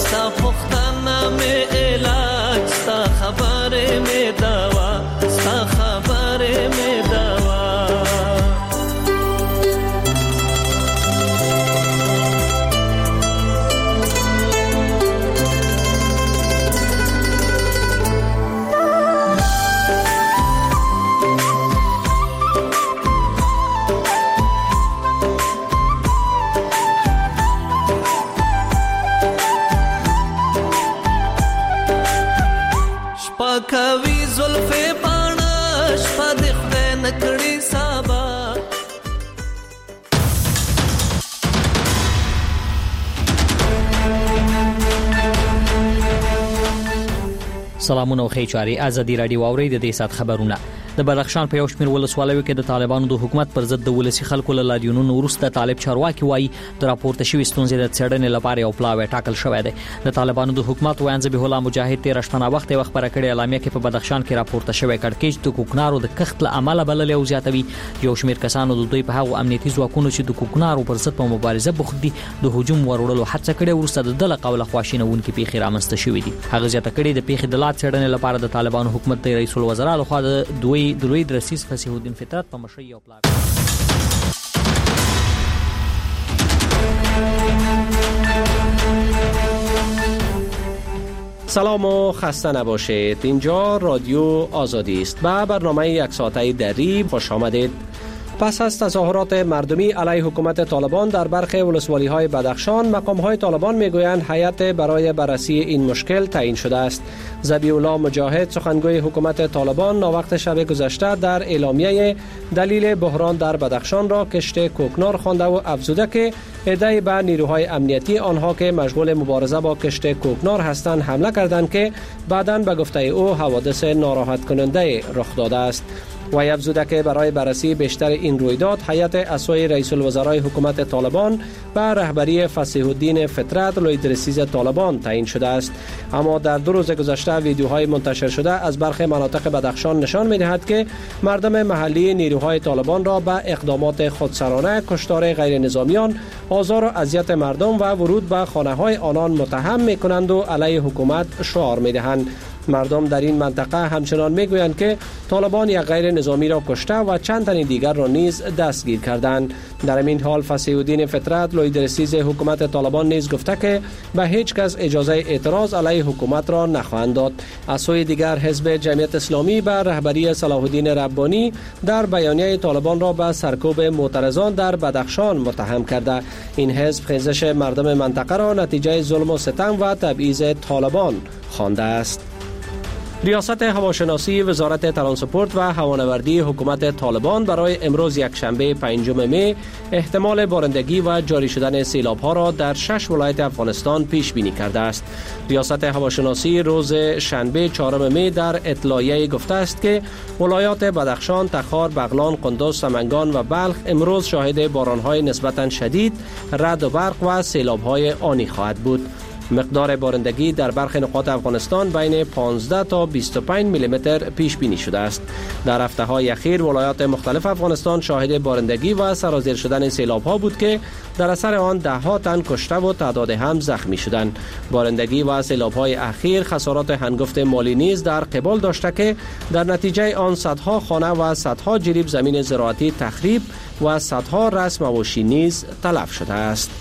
ستا پختن می علاج ستا خبر می دوا ستا خبر می دوا کوي زلفې پانش پد خدای نکړي سبا. سلامونه او خیچاري ازادي رادیو اوري د دې سات خبرونه. د بدخشان په یو شمېر ولسوالیو کې د طالبانو د حکومت پر ضد د ولسی خلکو له لاریونونو وروسته طالب چارواکي وایي د راپورته شوی ستونزې د څېړنې لپاره یو پلاوی ټاکل شوی دی. د طالبانو د حکومت وایي ذبیح الله مجاهد 13 شپه وخت یو خبره کړې اعلامیه کې په بدخشان کې راپورته شوی کړکېچ د کوکنارو د کښت له عمله بلل او زیاتوي. یو شمېر کسانو د دوی په هغه امنیتي ځواکونو چې د کوکنارو پر ضد په مبارزه بوخت دي د هجوم وروړلو هڅه کړې وروسته د دله قوله خواشینونکې پیښې رامنځته شوې دي. هغه زیاته کړې د پیښې د لا څېړنې لپاره د طالبانو حکومت د رئیس الوزرا لخوا د دوی رئیس فصیح الدین فطرت په مشرۍ او پلان. سلام و خسته نباشید. اینجا رادیو آزادی است. به برنامه یک ساعته دری خوش آمدید. پس از تظاهرات مردمی علیه حکومت طالبان در برخی ولسوالی‌های بدخشان، مقام‌های طالبان می‌گویند هیئت برای بررسی این مشکل تعیین شده است. ذبیح الله مجاهد سخنگوی حکومت طالبان ناوقت شب گذشته در اعلامیه دلیل بحران در بدخشان را کشت کوکنار خوانده و افزوده که عده‌ای به نیروهای امنیتی آنها که مشغول مبارزه با کشت کوکنار هستند حمله کردند که بعداً به گفته او حوادث ناراحت کننده رخ داده است. و افزوده که برای بررسی بیشتر این رویداد هیئت اسوای رئیس الوزرای حکومت طالبان به رهبری فصیح الدین فطرت لیدرسیز طالبان تعیین شده است. اما در 2 روز گذشته ویدیوهای منتشر شده از برخی مناطق بدخشان نشان می‌دهد که مردم محلی نیروهای طالبان را به اقدامات خودسرانه، کشتار غیر نظامیان، آزار و اذیت مردم و ورود به خانه‌های آنان متهم می‌کنند و علیه حکومت شعار می‌دهند. مردم در این منطقه همچنان میگویند که طالبان یک غیر نظامی را کشته و چند تن دیگر را نیز دستگیر کردند. در این حال فصیح الدین فطرت لیدرسیز حکومت طالبان نیز گفته که به هیچ کس اجازه اعتراض علیه حکومت را نخواهند داد. از سوی دیگر حزب جمعیت اسلامی به رهبری صلاح الدین ربانی در بیانیه طالبان را به سرکوب معترضان در بدخشان متهم کرده. این حزب خیزش مردم منطقه را نتیجه ظلم و ستم و تبعیض طالبان خوانده است. ریاست هواشناسی وزارت ترانسپورت و هوانوردی حکومت طالبان برای امروز یکشنبه 5 می احتمال بارندگی و جاری شدن سیلاب‌ها را در 6 ولایت افغانستان پیش بینی کرده است. ریاست هواشناسی روز شنبه 4 می در اطلاعیه گفته است که ولایات بدخشان، تخار، بغلان، قندوز، سمنگان و بلخ امروز شاهد باران‌های نسبتاً شدید، رعد و برق و سیلاب‌های آنی خواهد بود. مقدار بارندگی در برخی نقاط افغانستان بین 15 تا 25 میلیمتر پیش بینی شده است. در هفته‌های اخیر ولایات مختلف افغانستان شاهد بارندگی و سرازیر شدن سیلاب‌ها بود که در اثر آن ده‌ها تن کشته و تعداد هم زخمی شدند. بارندگی و سیلاب‌های اخیر خسارات هنگفت مالی نیز در قبال داشته که در نتیجه آن صدها خانه و صدها جریب زمین زراعتی تخریب و صدها رأس مواشی نیز تلف شده است.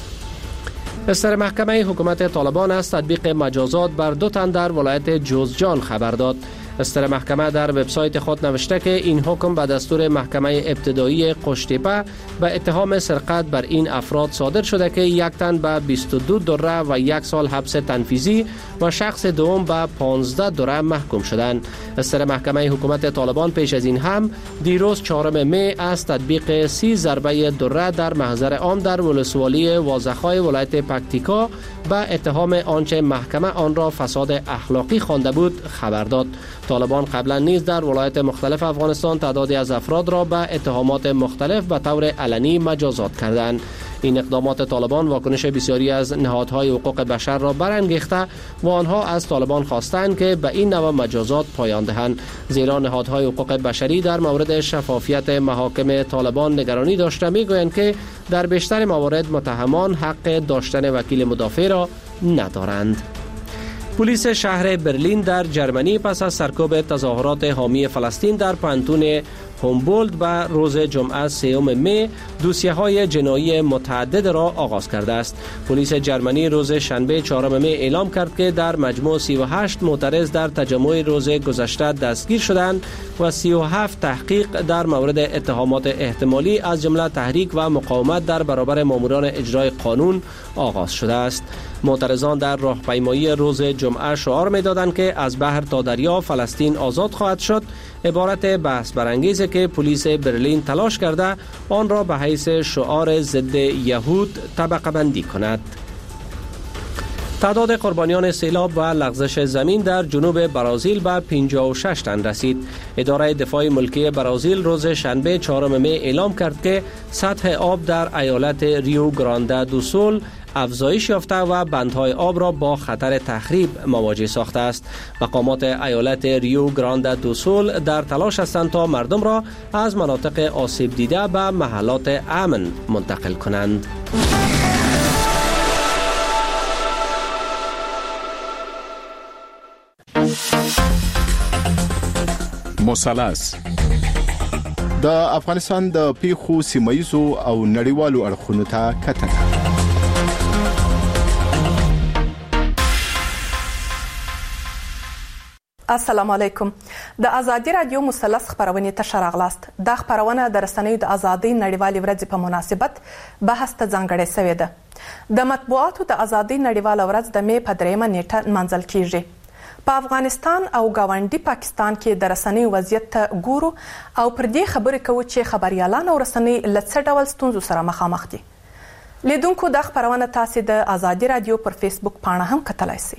بستر محکمه حکومت طالبان از تطبیق مجازات بر 2 تن در ولایت جوزجان خبر داد. بستر محکمه در وبسایت خود نوشته که این حکم به دستور محکمه ابتدایی قشتیپه به اتهام سرقت بر این افراد صادر شده که 1 تن به 22 دره و 1 سال حبس تنفیذی و شخص دوم به 15 دره محکوم شدند. بستر محکمه حکومت طالبان پیش از این هم دیروز 4 می از تطبیق 30 ضربه دره در محضر عام در ولسوالی وازخای ولایت پکتیکا به اتهام آنچه محکمه آن را فساد اخلاقی خوانده بود خبر داد. طالبان قبلا نیز در ولایت مختلف افغانستان تعدادی از افراد را به اتهامات مختلف به طور علنی مجازات کردند. این اقدامات طالبان واکنش بسیاری از نهادهای حقوق بشر را برانگیخته و آنها از طالبان خواستند که به این نوع مجازات پایان دهند، زیرا نهادهای حقوق بشری در مورد شفافیت محاکم طالبان نگرانی داشته میگویند که در بیشتر موارد متهمان حق داشتن وکیل مدافع را ندارند. پلیس شهر برلین در جرمنی پس از سرکوب تظاهرات حامی فلسطین در پانتون هومبولت به روز جمعه 3 می دوسیه‌های جنایی متعدد را آغاز کرده است. پلیس جرمنی روز شنبه 4 می اعلام کرد که در مجموع 38 معترض در تجمع روز گذشته دستگیر شدند و 37 تحقیق در مورد اتهامات احتمالی از جمله تحریک و مقاومت در برابر ماموران اجرای قانون آغاز شده است. معترضان در راهپیمایی روز جمعه شعار می‌دادند که از بحر تا دریا فلسطین آزاد خواهد شد، عبارت بحث برانگیزی که پلیس برلین تلاش کرده آن را به حیث شعار ضد یهود طبقه بندی کند. تعداد قربانیان سیلاب و لغزش زمین در جنوب برزیل به 56 تن رسید. اداره دفاع ملکی برزیل روز شنبه 4 می اعلام کرد که سطح آب در ایالت ریو گرانده دو سول افزایش یافته و بندهای آب را با خطر تخریب مواجه ساخته است. مقامات ایالت ریو گرانده دو سول در تلاش هستند تا مردم را از مناطق آسیب دیده به محلات امن منتقل کنند. مثلث د افغانستان د پیښو سیمایزو او نړیوالو اړخونو ته کتنه. السلام علیکم. د ازادي رادیو مثلث خبرونه ته شراغلاست. د خبرونه د رسنیو د ازادۍ نړیوالې ورځې په مناسبت بحث ته ځانګړې شوې ده. د مطبوعاتو د ازادۍ نړیواله ورځ د می په 3 نیټه نمانځل کیږي. په افغانستان او گاونډي پاکستان کې د رسنیو وضعیت ته ګورو او پر دې خبرې کوو چې خبريالان او رسنۍ له څه ډول ستونزو سره مخامخ دي. لیدونکو د خبرونه تاسو د ازادي رادیو پر فیسبوک پاڼه هم کتلای شئ.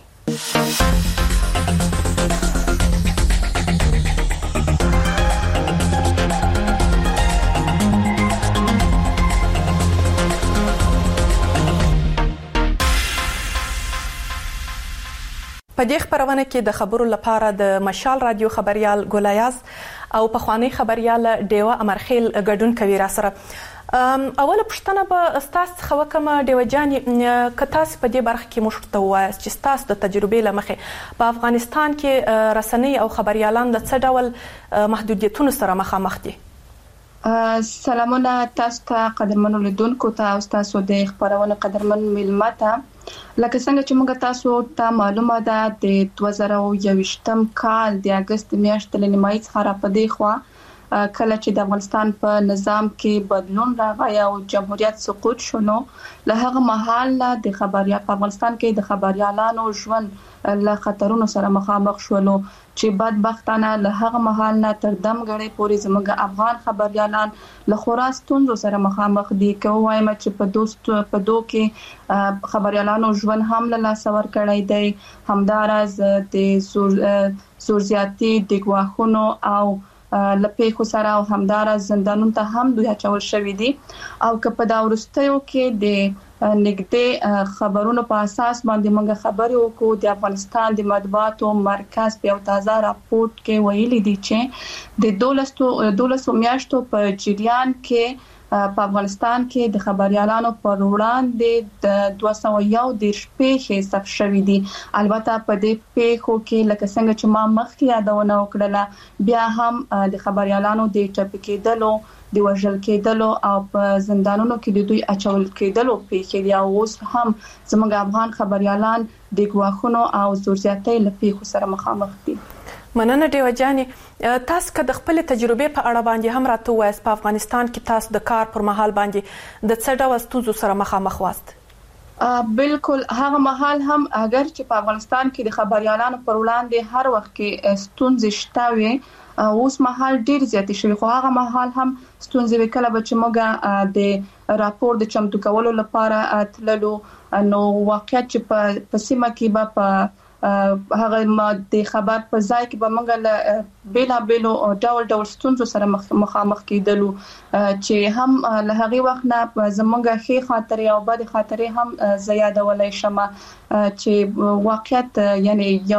په دې خبرونه کې د خبرو لپاره د مشال رادیو خبريال ګولیاز او پخوانی خبريال ډیوه امرخیل ګډون کوي را سره. اوله پښتنه به استاد خوکم ډیوه جان کتاس په دې برخه کې مشورته وایي چې استاد د تجربې لمخه په افغانستان کې رسنۍ او خبريالان د څه ډول محدودیتونو سره مخامخ دي. سلامونه تاسو ته قدرمنو لیدونکو ته او تاسو د خبرونه قدرمن ملمته. لکه څنګه چې موږ تاسو ته معلومه ده د 2021م کال د اگست میاشتې له نیمایي څخه را پدې خو کله چې د افغانستان په نظام کې بدلون راغی او جمهوریت سقوط شونه له هغه مهال د خبريال په افغانستان کې د خبريالانو ژوند له خطرونو سره مخامخ شولو چې بدبختانه له هغه مهال نه تر دمګړې پورې زموږ افغان خبريالان له خورستونزو سره مخامخ دي. کوم وایم چې په دوه کې خبريالانو ژوند هم له سور کړی دی، همدارز د زورزیاتي د غواخونو او لپاره خو سره او همدارز زندانونو ته هم دوی اچول شوې دي او که په دا ورستیو کې د نګدې خبرونو په اساس باندې موږ خبرې وکړو. د افغانستان د مطبوعاتو مرکز په تازه راپورټ کې ویلي دي چې د 12 میاشتو په جریان کې په افغانستان کې د خبريالانو پر وړاندې د 201 پیښې ثبت شوې دي. البته په دې پیښو کې لکه څنګه چې ما مخکې یادونه وکړه بیا هم د خبريالانو د ټاپي کېدلو د وژل کېدلو او په زندانونو کې د دوی اچول کېدلو پیښې دي. اوس هم زموږ افغان خبريالان د غواخونو او زورزیاتۍ لپاره سره مخامخ دي. مننه ډیوه جان. تاسو که د خپل تجربې په اړه باندې هم راته وایي په افغانستان کې تاسو د کار پر مهال باندې د څه ډول ستونزو سره مخامخ واست؟ بالکل هغه مهال هم اگر چې په افغانستان کې د خبريالانو پر وړاندې هر وخت کې ستونزې شته وي اوس مهال ډیر زیات شوی خو هغه مهال هم ستونزې وکړه چې موږ د راپور د چمتو کولو لپاره تللو نو واقعیت چې په سیمه کې په هغه د خبر په ځای کې به موږ بیلابیلو ډول ستونزو سره مخامخ کېدلو چې هم له هغه وخت نه زمونږ ښه خاطرې او بد خاطرې هم زیاده ولای شمه چې واقعیت یعنی یو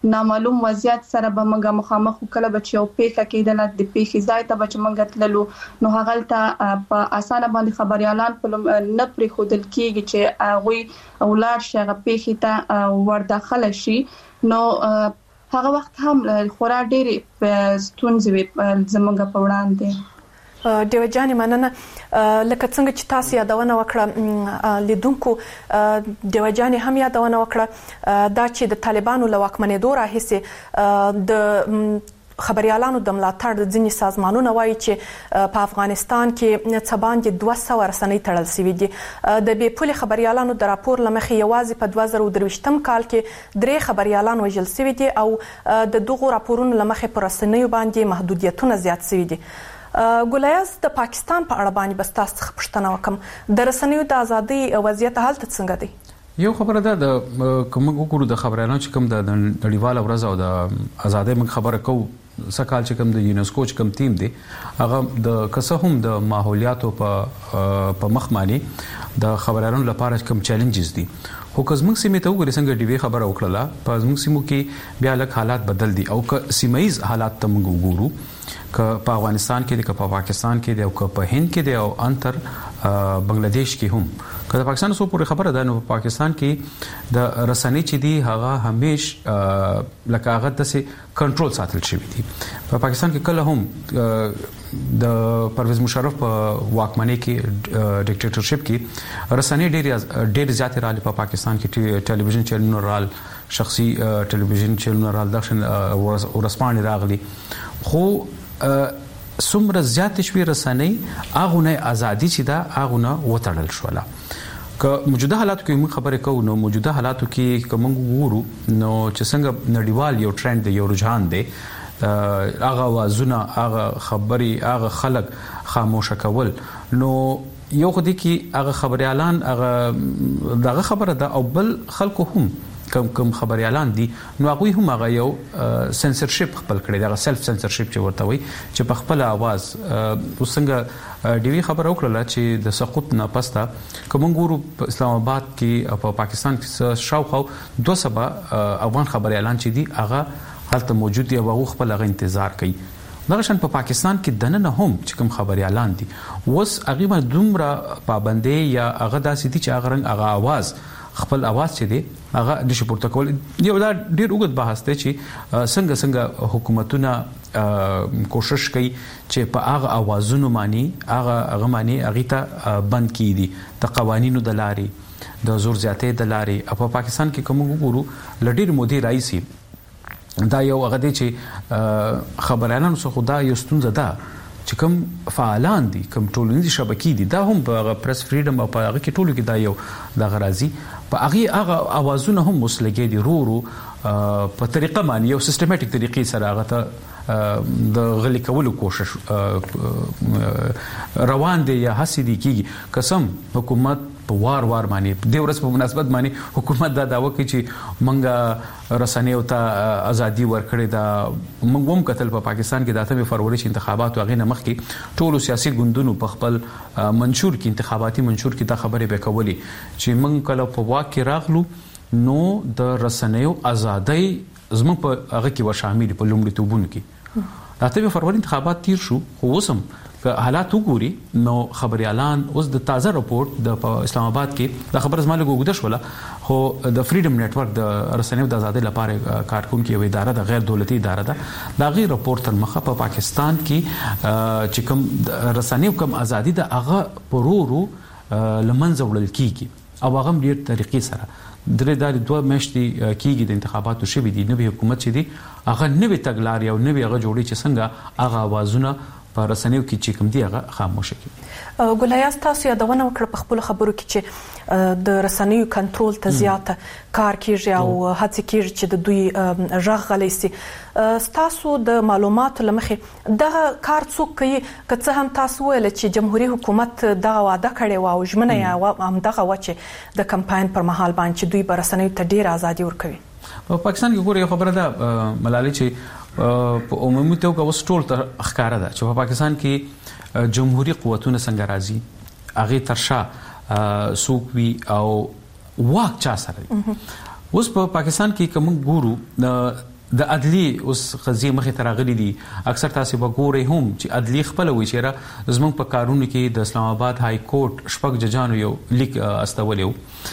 نامعلوم وضعیت سره به موږ مخامخ کله به یو پیښه کېدل د پیښې ځای ته به موږ تللو نو هغه ته په اسانه باندې خبريالان په نه پرې خودل کېږي چې هغه اولاد شغه پیښه ته ورداخله شي نو هغه وخت هم خورا ډېری ستونزې زموږ په وړاندې دیو جانې مننه لکه څنګه چې تاسو یادونه وکړه لیدونکو دیو جانې هم یادونه وکړه دا چې د طالبانو له واکمنېدو راهیسې د خبريالانو د ملاتړ د ځینې سازمانونو وایي چې په افغانستان کې څبان د 200 رسنۍ تړل شوې دي د بې پولې خبريالانو د راپور لمخې یوازې په 2023م کال کې 3 خبريالان وژل شوي دي او د دغو راپورونو لمخې پر رسنیو باندې محدودیتونه زیات شوي دي ګولیاز د پاکستان په اړه باندې بس تاسو خپشتنه وکم د رسنیو د ازادي وضعیت حالت څنګه دی یو خبره ده د کوم وګورو د خبرانو چې کوم د نړیواله ورځ او د ازادي موږ خبره کوو سکهال چې کوم د یونسکو چې کوم ټیم دی هغه د کسه هم د ماحولیاتو په مخمانی د خبرانو لپاره کوم چیلنجز دي خو که زموږ سیمه ته وګورئ څنګه ډیوی خبره وکړه په زموږ سیمو کې بیا لک حالات بدل دي او که سیمایز حالات ته موږ وګورو که په افغانستان کې دي که په پاکستان کې دي او که په هند کې دي او انتر بنگلاديش کې هم که د پاکستان سو پورې خبره ده نو په پاکستان کې د رسنۍ چې دي هغه همیش لکه هغه د کنټرول ساتل شوی دي په پاکستان کې کله هم د پرویز مشرف په واکمنۍ کې ډیکټیټرشپ کې رسنۍ ډېر زیات راځي په پاکستان کې ټلویزیون چینلونه رال شخصي ټلویزیون چینلونه رال دښن ورسپانې راغلي خو څومره زیات شوي رسنۍ هغه نه ازادي چې دا هغه نه وټړل شوله که موجوده حالاتو کې موږ خبرې کوو نو موجوده حالاتو کې کوم وګورو نو چې څنګه نړیوال یو ټرند دی یو رجحان دی هغه وازونه هغه خبري هغه خلک خاموشه کول نو یو خدي کې هغه خبريالان هغه دغه خبره ده او بل خلکو هم کوم خبريالان دي نو هغه هم هغه یو سنسرشپ خپل کړی دا سلف سنسرشپ چې ورته وي چې په خپل आवाज وسنګ ډیوی خبر وکړه چې د سقوط نه پستا کوم ګورو په اسلام آباد کې په پاکستان کې شاوخوا 200 افغان خبريالان چې دي هغه حالت موجود دي او هغه خپل انتظار کوي دغه شان په پاکستان کې دنه هم چې کوم خبريالان دي وس هغه دومره پابندي یا هغه داسې دي چې هغه رنګ هغه आवाज خپل आवाज چې دی هغه د شپورته کول یو دا ډیر وګت بحث دی چې څنګه حکومتونه کوشش کوي چې په هغه اوازونو باندې هغه معنی هغه ته بند کړي د قوانینو د لارې د زور زیاتې د لارې په پاکستان کې کوم وګورو لډیر مودي رئیسي دا یو هغه دی چې خبرانو څخه خدا یو ستونزه ده چې کوم فعالان دي کوم ټولنیزې شبکې دي دا هم په پریس فریډم او په هغه کې ټولو کې دا یو د غرازي په هغه اوازونه هم مسلګي دي رو په طریقه باندې یو سیستماتیک طریقې سره هغه ته د غلي کولو کوشش روان دي یا هسي دي کیږي قسم حکومت په وار باندې د ورځ په مناسبت باندې حکومت دا داوا کوي چې منګه رسنۍ او ته ازادي ورکړي دا موږ هم کتل په پاکستان کې د 8 فروری چې انتخابات واغې نه مخکې ټولو سیاسي ګوندونو په خپل منشور کې انتخاباتي منشور کې دا خبره به کولې چې موږ کله په واکه راغلو نو د رسنیو ازادي زموږ په هغه کې و شامل په لومړي توبونو کې د 8 فروری انتخابات تیر شو خو وسم که حالات وګوري نو خبريالان اوس د تازه راپورټ د اسلام آباد کې د خبر زماله ګوګد شوله خو د فریډم نتورک د رسنیو د ازادۍ لپاره کارکونکو یو اداره د غیر دولتي اداره ده دا غیر راپورټ تر مخه په پاکستان کې چې کوم رسنیو کوم ازادي د هغه پرورو لمنځه وړل کیږي او هغه ډیر طریقې سره درې دوه میاشتې کیږي د انتخاباتو شوي دي نوې حکومت چې دی هغه نوې تګلارې او نوې هغه جوړې چې څنګه هغه اوازونه په رسنیو کې چې کوم دی هغه خاموشه کی ګولیاز تاسو یادونه وکړه په خپل خبرو کې چې د رسنیو کنټرول ته زیاته کار کیږي او هڅه کیږي چې د دوی ژغ غلي سي تاسو د معلوماتو لمخې دا کار څوک کوي که څه هم تاسو ویل چې جمهوریت حکومت دا وعده کړې و او ژمنه یې هم دغه وچه د کمپاین پر مهال باندې دوی بر رسنیو ته ډیر ازادي ورکوي په پاکستان کې ګوري خبره ده ملالي چې په عمومي توګه وسټول ته ښکارا ده چې په پاکستان کې جمهوریت قوتونه څنګه راځي هغه ترشا سوقوي او واک چا سره اوس په پاکستان کې کوم ګورو د عدلی اوس قضیه مخه تراغلي دي اکثر تاسو وګورئ هم چې عدلی خپل وی چیرې زموږ په کارونو کې د اسلام آباد های کورټ شپږ ججانو یو لیک استولیو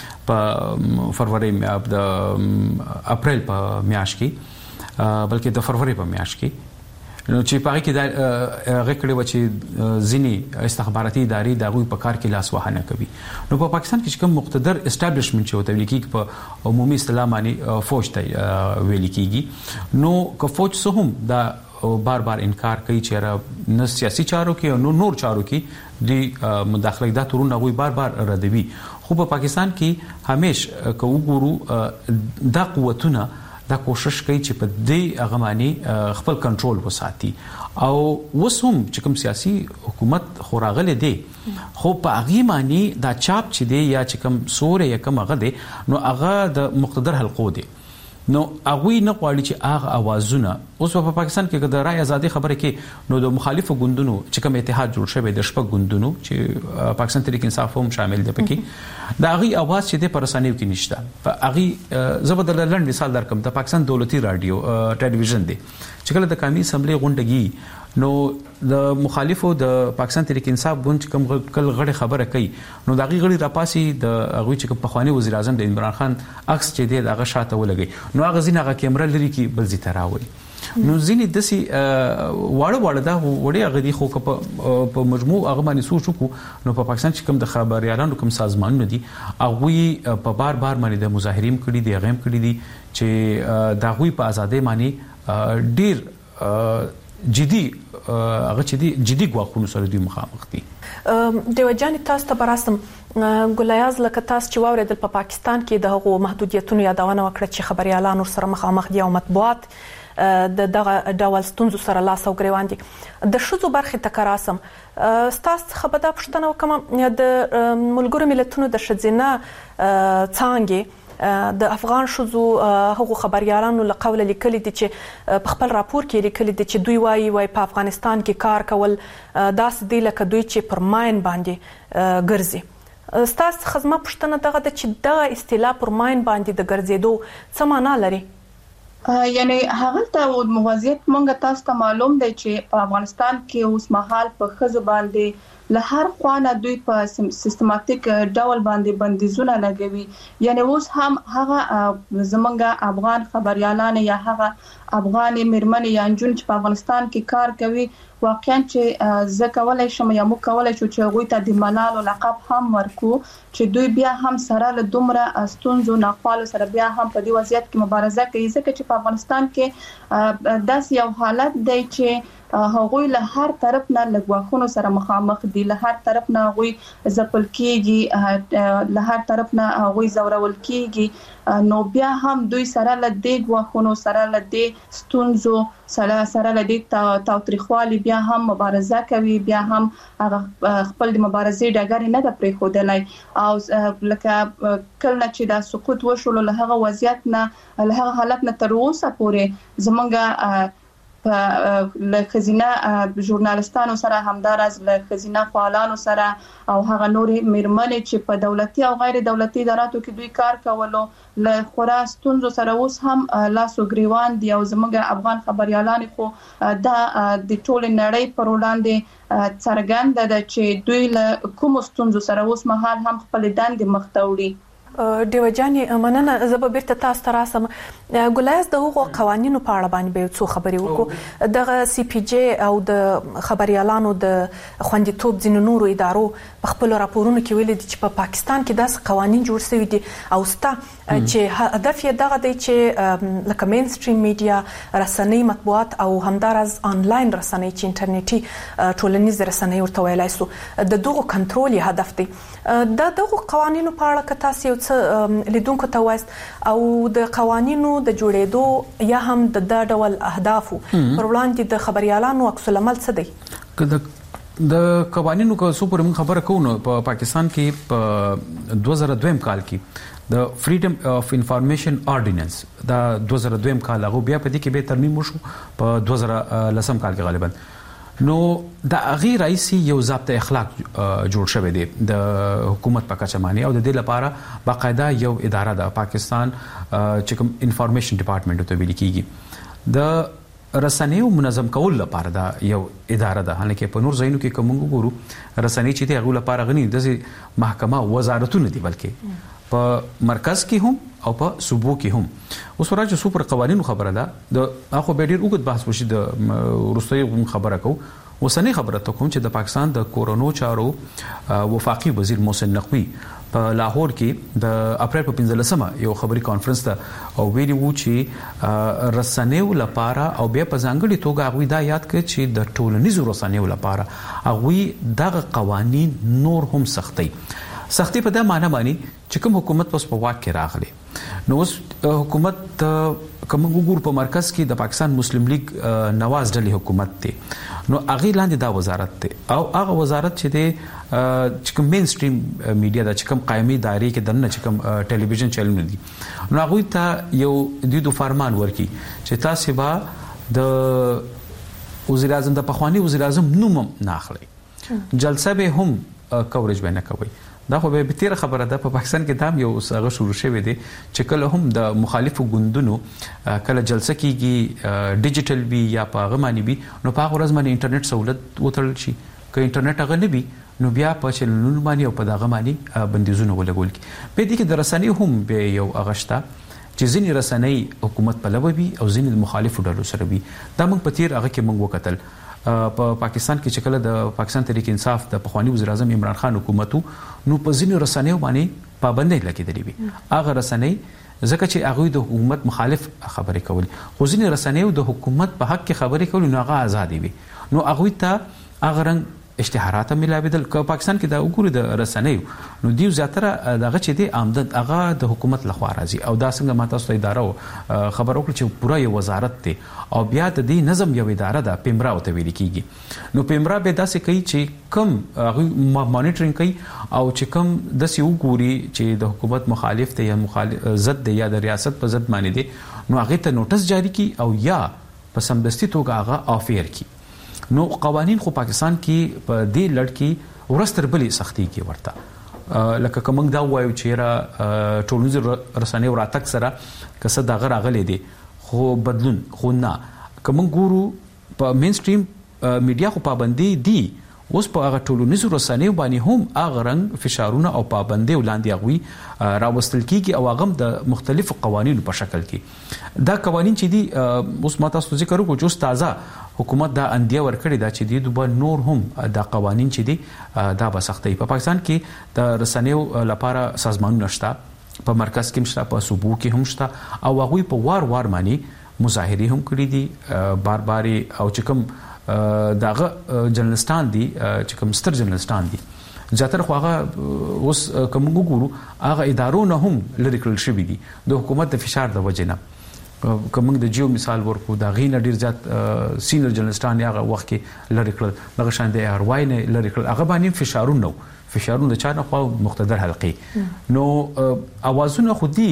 په فروری د اپریل په میاشت کې بلکې د فروری په میاشت کې نو چې پاره کې دا غکړې و چې ځینی استخباراتي ادارې د غوي په کار کې لاس وهانه کوي نو په پاکستان کې کوم مقتدر اسټابلیشمنت چې وته لیکي په عمومي اصطلاح باندې فوج ته ویل کیږي نو که فوج سه هم دا بار بار انکار کوي چې نه سیاسي چارو کې او نور چارو کې د مداخله دا تورونه غوي بار بار ردوي خو په پاکستان کې همیشه کو وګورو دا قوتونه دا کوشش کوي چې په دې اغماني خپل کنټرول وساتي او وسوم چې کوم سیاسي حکومت خوراغله دي خو په اغي معنی دا چاپ چې دی یا چې کوم سورې یا کوم هغه دي نو هغه د مقتدر حلقو دي نو هغه نه غواړي چې هغه اوازونه اوس په پاکستان کې د رای ازادي خبره کې نو د مخالفو ګوندونو چې کوم اتحاد جوړ شوی د شپږ ګوندونو چې پاکستان تحریک انصاف هم شامل دي پکې دا هغه اواز چې د پرسانیو کې نشته په هغه زبردل لند مثال درکم د پاکستان دولتي رادیو ټلویزیون دی چې کله د قومي اسمبلی غونډه نو د مخالفو د پاکستان تحریک انصاف ګوند کوم کل غړي خبره کوي نو دا غړي راپاسي د هغه چې په خواني وزیر اعظم د عمران خان عکس چې دی هغه شاته ولګي نو هغه زینه کیمرا لري کې بل زی تراوي نو ځینې دسي واړه دا وړي غدي خو په مجموع هغه باندې سوچ کو نو په پاکستان چې کوم د خبريالانو کوم سازمانونه دي هغه په بار باندې د مظاهرین کړي دي غیم کړي دي چې دا غوي په ازادي باندې ډیر جدي هغه چې دي جدي غواخونو سره دوی مخامخ دي دیو جان تاسو ته براسم ګولیاز لکه تاسو چې واوریدل په پاکستان کې د هغو محدودیتونو یادونه وکړه چې خبريالانو سره مخامخ دي او مطبوعات د دغه ډول ستونزو سره لاس او ګریوان دي د شذو برخه تکراسم ستاسو خبره پښتنه وکم د ملګرو ملتونو د شذینه څانګې د افغان شذو هغو خبريالانو له قوله لیکلي دي چې په خپل راپور کې لیکلي دي چې دوی وايي په افغانستان کې کار کول داسې دی لکه دوی چې پر ماین باندې ګرځي ستاسو خدمت پښتنه دغه د چې دغه اصطلاح پر ماین باندې د ګرځېدو څه معنا لري یعنی هغه ته موضوعیت مونږ تاسو ته معلوم دی چې په افغانستان کې اوس مهال په خزو باندې له هر خوانه دوی په سیستماتیک ډول باندې بندیزونه لګوي یعنی اوس هم هغه زمونږ افغان خبريالان یا هغه افغان مرمنې یا جون چې په افغانستان کې کار کوي واقعا چې زکولای شم یا مو کولای شو چې غوي ته د ملال لقب هم ورکو چې دوی بیا هم سره له دومره استونزو ناخوالو سره بیا هم په دې وضعیت کې مبارزه کوي ځکه چې په افغانستان کې داس یو حالت دی چې هغوی له هر طرف نه لګواخونو سره مخامخ دي له هر طرف نه هغوی ځپل کیږي له هر طرف نه هغوی زورول کیږي نو بیا هم دوی سره له دې غواخونو سره له دې ستونزو سره له دې تاوتریخوالي بیا هم مبارزه کوي بیا هم خپل د مبارزې ډګر نه د پریخودلای او لکه کله چې دا سقوط وشول له هغه وضعیت نه له هغه حالت نه تر اوسه پورې زمونږ له خزینه ژورنالستانو سره همدارز له خزینه فعالانو سره او هغه نورې میرمنې چې په دولتي او غیر دولتي اداراتو کې دوی کار کولو له خورا ستونزو سره اوس هم لاسو ګریوان دي او زموږ افغان خبريالان خو دا د ټول نړۍ پر وړاندې څرګنده ده چې دوی له کوم ستونزو سره اوس مهال هم خپل دندې مختوړي دیو جاني مننه زه به بیرته تاسو ته راسم ګولیاز د هغو قوانینو په اړه باندې به څو خبرې وکړو دغه سی پی جی او د خبريالانو د خوندیتوب ځینو نورو ادارو په خپل راپورونو کې ویلي دي چې په پاکستان کې داس قوانين جوړ شوي دي او ستا چې هدف یې دغه دی چې لکه مین سټریم میډیا رسنۍ مطبوعات او همدارز آنلاین رسنۍ چې انټرنیټي ټولنیز رسنۍ ورته ویلای سو د دغه کنټرول هدف دی دغه قوانینو په اړه که تاسو لیدونکو ته وایست او د قوانینو د جوړېدو یا هم د ډول اهدافو پر وړاندې د خبريالانو عکس العمل څه دی د قوانینو کو سو پر خبره کوو په پاکستان کې په 2002 کال کې د فریډم اف انفارمیشن آرډیننس دا 2002 کال هغه بیا په دې کې به ترمیم وشو په 2010 کال کې غالبا نو د غیر رئیسي یو ضابطه اخلاق جوړ شوی دی د حکومت په کچه باندې او د دې لپاره باقاعده یو اداره د پاکستان چې کوم انفارمیشن ډپارټمنټ ته ویل کیږي د رسنیو منظم کول لپاره دا یو اداره ده. هلکه په نور ځایونو کې کوم وګورو رسنۍ چې ته غو لپاره غني د محکمه وزارتونه دي بلکې په مرکز کې هم او په صوبو کې هم. اوس ورته سوپر قوانینو خبره ده د اخو به ډیر وګت بحث وشي د ورستۍ خبره کو. وسنۍ خبره ته کوم چې د پاکستان د کورونو چارو وفاقي وزیر محسن نقوی په لاهور کې د اپریل په 15مه یو خبري کانفرنس ته او ویلي وو چې رسنیو لپاره او بیا په ځانګړي توګه هغه دا یاد کړ چې د ټولنیزو رسنیو لپاره هغه دغه قوانين نور هم سختي په دا معنی باندې چې کوم حکومت پس په واک کې راغلي. نو اوس حکومت کوم وګور په مرکز کې د پاکستان مسلم لیگ نواز ډلې حکومت دی. نو هغه لاندې دا وزارت دی او هغه وزارت چې د کوم مین سټریم میډیا د کوم قائمي دایره کې دنه چې کوم ټلویزیون چینل دي نو هغه ته یو د فرمان ورکي چې تاسو به د وزیر اعظم د پخوانی وزیر اعظم نوم نه اخلي جلسه به هم کوریج به نه کوي. دا خو به تیر خبره ده په پاکستان کې دام یو څنګه شروع شوی دی چې کله هم د مخالفو ګوندونو کله جلسه کیږي ډیجیټل وی یا په غمانی وی نو په ورځ باندې انټرنیټ سہولت وترل شي که انټرنیټ هغه نه وي نو بیا په چلنونو باندې او په دغه باندې بندیزونه ولګول کی. په دې کې د رسنۍ هم به یو اغشتا چې ځینې رسنۍ حکومت په لوي او ځینې مخالفو ډلو سره وي. دا موږ په تیر هغه کې موږ وکتل په پاکستان کې چې کله د پاکستان تحریک انصاف د پخوانی وزیر اعظم عمران خان حکومت نو په ځینې رسنیو باندې پابندۍ لګېدلې وي. هغه رسنۍ ځکه چې هغه د حکومت مخالف خبرې کول خو ځینې رسنیو د حکومت په حق کې خبرې کول نو هغه آزادي وي. نو هغه ته هغه رنګ اشتهارات ملاویدل که پاکستان کې دا وګوري د رسنیو نو دیو زیاتره دغه چې دی آمدن هغه د حکومت لخوا راځي او دا څنګه ماته ستاسو اداره خبر وکړي چې پوره یو وزارت دی او بیا د دې نظم یو اداره ده پیمرا او ته ویل کیږي. نو پیمرا به داسې کوي چې کم مانیټرینګ کوي او چې کم د سی وګوري چې د حکومت مخالف دی یا مخالف ضد دی یا د ریاست په ضد باندې دی نو هغه ته نوټس جاری کی او یا په سمدستي توګه هغه افیر کی. نو قوانین خو پاکستان کې په دې لړ کې ورستر بلې سختي کې ورته لکه کوم دا وایو چې را ټولنیز رسنۍ وراتک سره کسه دا غراغلې دي خو بدلون خو نه کوم ګورو په مین سټریم میډیا خو پابندي دي اوس په هغه ټولنیز رسنۍ باندې هم هغه رنګ فشارونه او پابندي ولاندې غوي راوستل کیږي او هغه د مختلفو قوانینو په شکل کې دا قوانین چې دي اوس ماته څه ذکر وکړو چې تازه حکومت دا اندیا ورکړی دا چې د دوه نور هم دا قوانین چې دي دا به سختي. په پاکستان کې د رسنیو لپاره سازمانونه شته په مرکز کې مشته په صوبو کې هم شته او هغه په وار باندې مظاهره هم کړې دي بار بار او چې کوم داغه جرنالستان دي چې کوم ستر جرنالستان دي زیاتره خو هغه اوس کوم وګورو هغه ادارو نه هم لری کړل شوی دي د حکومت د فشار د وجې نه. کوم د جیو مثال ورکو دا غین ډیر زیات سینیئر جرنالستان هغه وخت کې لری کړل دغه شان د ار وای نه لری کړل هغه باندې فشارونه د چا نه خو مقتدر حلقې نو اوازونه خودي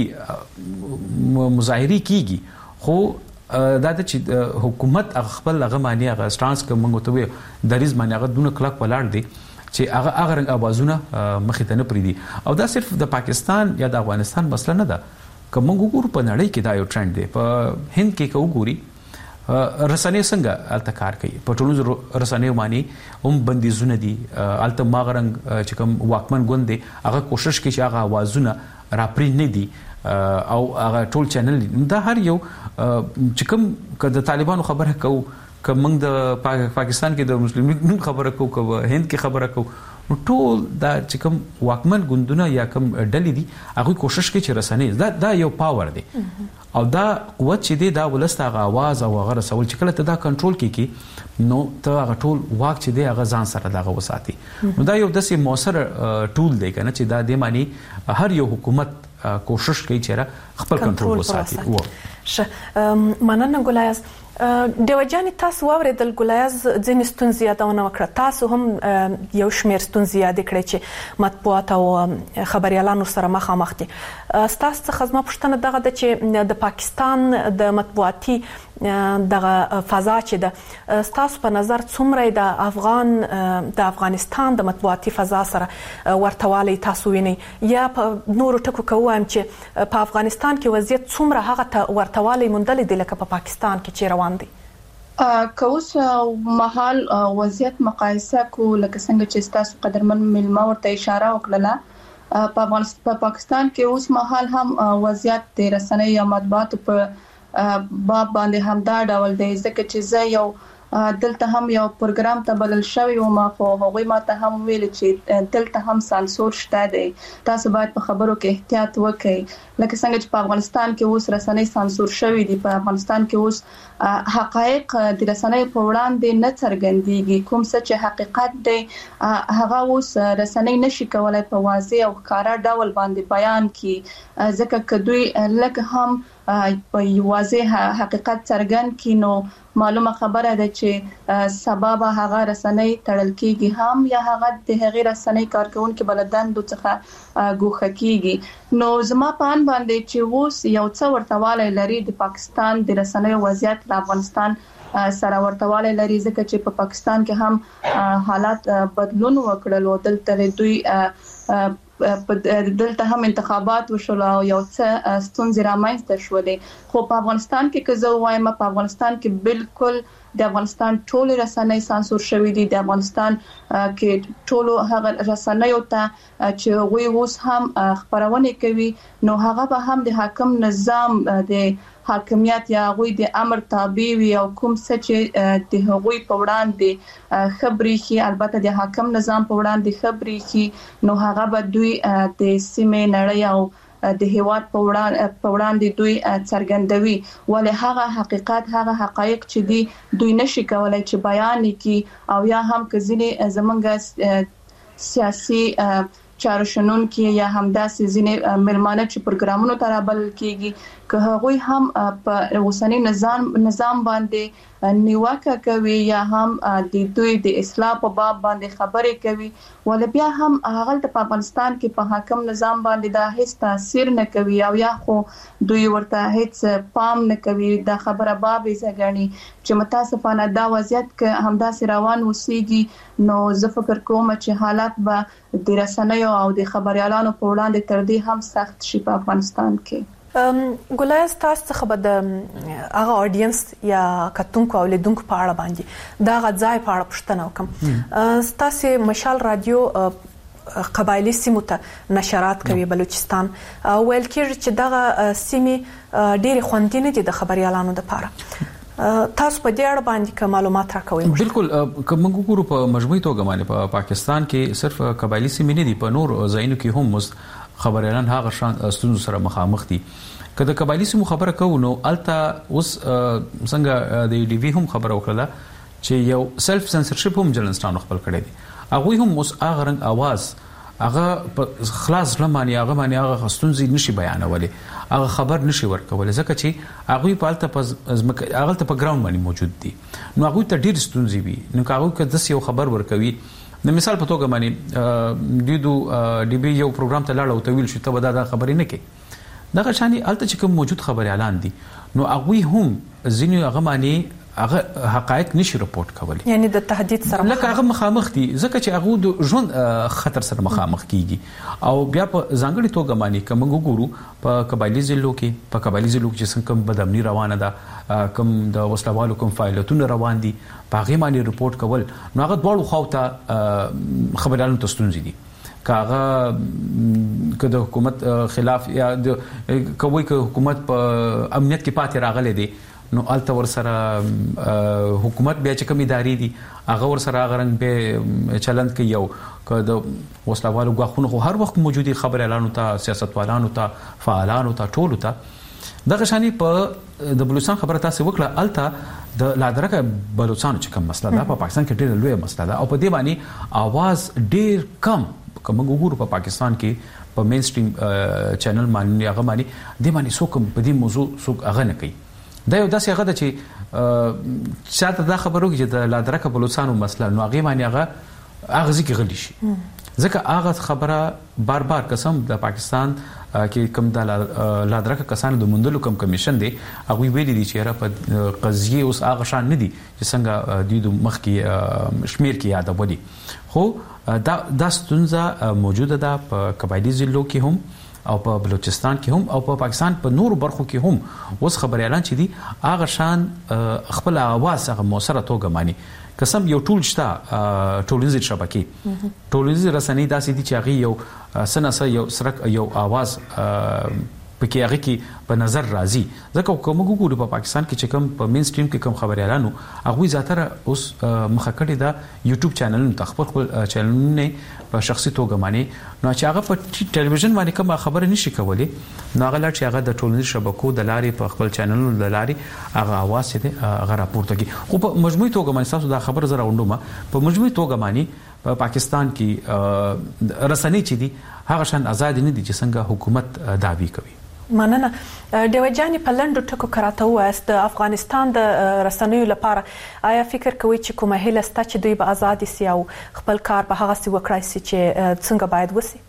مظاهري کیږي خو دا چې حکومت خپل هغه معنی هغه سټانس کوم ته دریز معنی هغه دونه کلک ولاړ دي چې هغه رنګ اوازونه مخې ته نه پریدي او دا صرف د پاکستان یا د افغانستان مسله نه ده. کوم وګورو په نړۍ کې دا یو ټرند دی. په هند کې کوګوري رسنۍ څنګه التکار کوي په ټولو رسنیو باندې هم بندیزونه دي الته ماغرنګ چې کوم واکمن ګوند دی هغه کوشش کوي چې هغه اوازونه راپری نه دي او هغه ټول چینل دا هر یو چې کوم د طالبانو خبره کوو کوم د پاکستان کې د مسلم لیگ خبره کوو کوم هند کې خبره کوو نو ټول دا چې کوم واکمن ګوندونه یا کوم ډلې دي هغه کوشش کوي چې رسنۍ دا یو پاور دی او دا قوت چې دی دا ولسته आवाज او هغه رسول چې کله ته دا کنټرول کیږي نو ته هغه ټول واک چې دی هغه ځان سره دغه وساتي. نو دا یو داسې موثر ټول دی کنه چې دا د معنی هر یو حکومت کوشش کوي چې خپل کنټرول وساتي. مننه ګلایز دیوجاني تاسو واوریدل ګلایز ځینې ستونزې یادونه وکړه. تاسو هم یو شمېر ستونزې یاد کړې چې مطبوعات او خبريالانو سره مخامخ دي. تاسو څخه زما پوښتنه دغه ده چې د پاکستان د مطبوعاتي دغه فضا چې ده تاسو په نظر څومره د افغانستان د مطبوعاتي فضا سره ورتوالی تاسو ویني یا په نورو ټکو کوم چې په افغانستان کې وضعیت څومره هغه ورتوالی موندل دي لکه په پاکستان کې چې روان دي؟ کوس محل وضعیت مقایسه کو لکه څنګه چې تاسو قدرمن ملما ورته اشاره وکړه په پاکستان کې اوس محل هم وضعیت د رسنۍ یا مطبوعات په باب باندې هم دا ډول دی ځکه چې زه یو دلته هم یو پروګرام ته بلل شوی او ما خو هغوی ماته هم ویل چې دلته هم سانسور شته دی، تاسو باید په خبرو کې احتیاط وکړئ. لکه څنګه چې په افغانستان کې اوس رسنۍ سانسور شوی دي، په افغانستان کې اوس حقایق د رسنۍ په وړاندې نه څرګندېږي، کوم څه چې حقیقت دی هغه اوس رسنۍ نشي کولای په واضح او ښکارا ډول باندې بیان کړي، ځکه کدوې لکه هم په واضح حقیقت څرګند کړي نو معلومه خبره ده چې سبب هغه رسنۍ تړل کیږي هم یا هغه د هغې رسنۍ کارکونکو بلدندو څخه ګوښه کیږي. نو زما په ان باندې چې اوس یو څه ورتوالی لري د پاکستان د رسنۍ وضعیت د افغانستان سره ورتوالی لري، ځکه چې په پاکستان کې هم حالات بدلون وکړل او دلته دوی دلته هم انتخابات وشول او یو څه ستونزې رامنځته شولې. خو په افغانستان کې که زه وایم په افغانستان کې بالکل د افغانستان ټول رسنۍ سانسور شوې دي. د افغانستان کې ټول هغه رسنۍ او ته چې وی اوس هم خبرونه کوي نو هغه به هم د حاکم نظام د حاکمیت یا غوی د امر تابع وي او کوم څه چې د هغوی په وړاندې خبري شي، البته د حاکم نظام په وړاندې خبري شي نو هغه به دوی د سیمې نړۍ او د هیواد په وړاندې دوی څرګندوي، ولې هغه حقیقت هغه حقایق چې دي دوی نشي کولای چې بیان کړي او یا هم کزینه زمونږ سیاسي چارو شنونکي یا همداسې ځینې ملمانه چې پروګرامونو ته رابلل کیږي که هغوی هم په اوسنی نظام باندې نیوکه کوي یا هم د دوی د اصلاح په باب باندې خبرې کوي، ول بیا هم هغه په افغانستان کې په حاکم نظام باندې دا هیڅ تاثیر نه کوي او یا خو دوی ورته هیڅ پام نه کوي. دا خبره باب زګنی چې متاسفانه دا وضعیت که همداسې روان وسیږي نو زه فکر کوم چې حالات به د رسنیو او د خبريالانو په وړاندې تر دې هم سخت شي په افغانستان کې. ګلایز تاسو څخه به د هغه اډینس یا کتونکو او لیدونکو په اړه باندې دا غځای په اړه پوښتنه وکم. تاسو مشال رادیو قبایلی سیمو ته نشرات کوي بلوچستان ویل کېږي چې دغه سیمې ډېری خوندې نه دي د خبريالانو لپاره. تاسو په دې اړه باندې کوم معلومات راکوي؟ بالکل کوم ګورو په مجموعي توګه باندې په پاکستان کې صرف قبایلی سیمې نه دي، په نور ځایونو کې هم خبريالان هغه شان ستونزو سره مخامخ دي. کله قبایلی سیمو خبره کوو نو الته اوس څنګه د ډي وی هم خبره وکړه چې یو سلف سنسرشپ هم جلنستان خپل کړی دی، هغه هم اوس هغه رنګ आवाज هغه خلاص لمانه هغه ستونزې نشي بیانولې، هغه خبر نشي ورکول ځکه چې هغه په الته په ګراوند باندې موجود دي نو هغه ته ډېر ستونزې وي. نو هغه که د یو خبر ورکوي د مثال په توګه باندې ډي بي یو پروګرام ته لاړ او تویل شو ته دا خبرې نه کوي، دغه شانې الته چې کوم موجود خبريالان دي نو هغه هم ځینې هغه معنی هغه حقایق نشي رپورټ کولی، یعنی د تهدید سره لکه هغه مخامخ دي ځکه چې هغه د ژوند خطر سره مخامخ کیږي. او بیا په ځانګړي توګه باندې کوم وګورو په قبایلی ضلعو کې چې څنګه بدامني روانه ده، کوم د وسلوالو کوم فعالیتونه روان دي په هغه باندې رپورټ کول نو هغه دواړو خواته خبريالانو ته ستونزې دي. کاغه که د حکومت خلاف یا کوي که حکومت په امنیت کې پاتې راغلي دي نو الته ور سره حکومت بیا چې کوم ادارې دي هغه ور سره غرنګ به چلند کوي یو که د وسلوالو غاخونو هر وخت موجودي خبريالانو ته سیاستوالانو ته فعالانو ته ټولو ته دغه شانی په د بلوچستان خبره تاسو وکړه الته د لادرکه بلوچستان چې کوم مسله ده په پاکستان کې ډېر لوی مسله ده او په دې باندې आवाज ډېر کم کوم وګورو په پاکستان کې په مین سټریم چینل باندې هغه باندې د باندې څوک په دې موضوع څوک هغه نه کوي. دا یو داسې هغه چې چاته دا خبرو کې د لادرکه بلوچستان مسله نو هغه معنی هغه ځکه غلی شي ځکه هغه خبره بار بار قسم د پاکستان کې کوم د لادرکه کسانو د مندلو کوم کمیشن دی هغه ویلي دي چې را په قضیه اوس هغه شان نه دي چې څنګه د مخ کې شمیر کې یاد ودی خو دا ستونزه موجوده ده په قبایلی ضلعو کې هم او په بلوچستان کې هم او په پاکستان په نورو برخو کې هم اوس خبري اعلان چي دي هغه شان خپل आवाज هغه موثره توګه مانی قسم یو ټول شته ټولنیزې شبکې ټولنیزې رسنۍ داسې دي چې هغه یو سناسه یو سرک یو आवाज پکې هغه کې په نظر راځي ځکه کوم ګورو په پاکستان کې چې کوم په مین سټریم کې کوم خبري اعلانو هغه زیاتره اوس مخه کړی دا یوټیوب چینلونو تخپل چینلونه په شخصي توګه مانی نو چې هغه په ټلویزیون باندې کوم خبره نشي کولای نو هغه چې هغه د ټولنیز شبکو د لارې په خپل چینلونو د لارې هغه आवाज چې هغه راپورته کوي خو په مجموعي توګه باندې تاسو دا خبره زره وندومه په مجموعي توګه باندې په پاکستان کې رسنۍ چې دي هغه شان آزاد نه دي چې څنګه حکومت دعوی کوي مننه ډیوه جانې په لندو ټکو کراته وایست د افغانستان د رسنیو لپاره آیا فکر کوي چې کومه هیله ستا چې دوی به آزاد سي او خپل کار به هغه سی وکړای سي چې څنګه باید وسی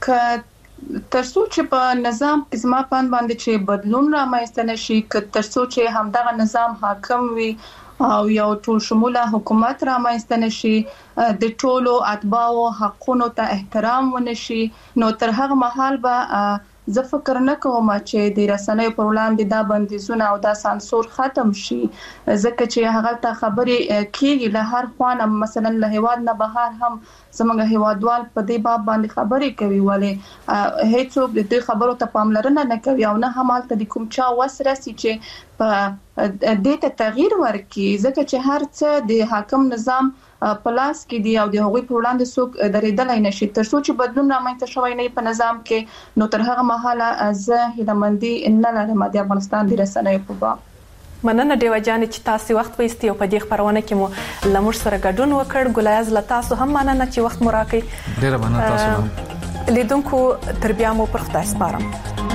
ترڅو چې په نظام کې زما پان باندې چې بدلون رامنځته نشي ترڅو چې همدغه نظام حاکم وي او یو ټول شموله حکومت رامنځته نشي د ټولو اتباعو حقونو ته احترام ونشي نو تر هغه مهال به زه فکر نه کوم چې د رسنیو پر وړاندې دا بندیزونه او دا سانسور ختم شي ځکه چې هغه ته خبرې کیږي له هر خوانه مثلا له هیواد نه بهر هم زموږ هیوادوال په دې باب باندې خبرې کوي ولې هیڅوک د دې خبرو ته پاملرنه نه کوي او نه هم حالت د کوم چا وسره سي چې په دې ته تغییر ورکړي ځکه چې هر څه د حاکم نظام پلاس کې دی او د هغوی په وړاندې څوک درېدلای نشي ترڅو چې بدلون رامنځته شوی نه په نظام کې نو تر هغه مهاله زه هیلمندي نه لرم د افغانستان د رسنیو په باب مننه ډیوه جانې چې تاسو وخت وایستي او په دې خبرونه کې مو لمر سره ګډون وکړ ګلایز له تاسو هم مننه چې وخت مو راکړی ډیره مننه تاسو لیدونکو تر بیا مو پر خدای سپارم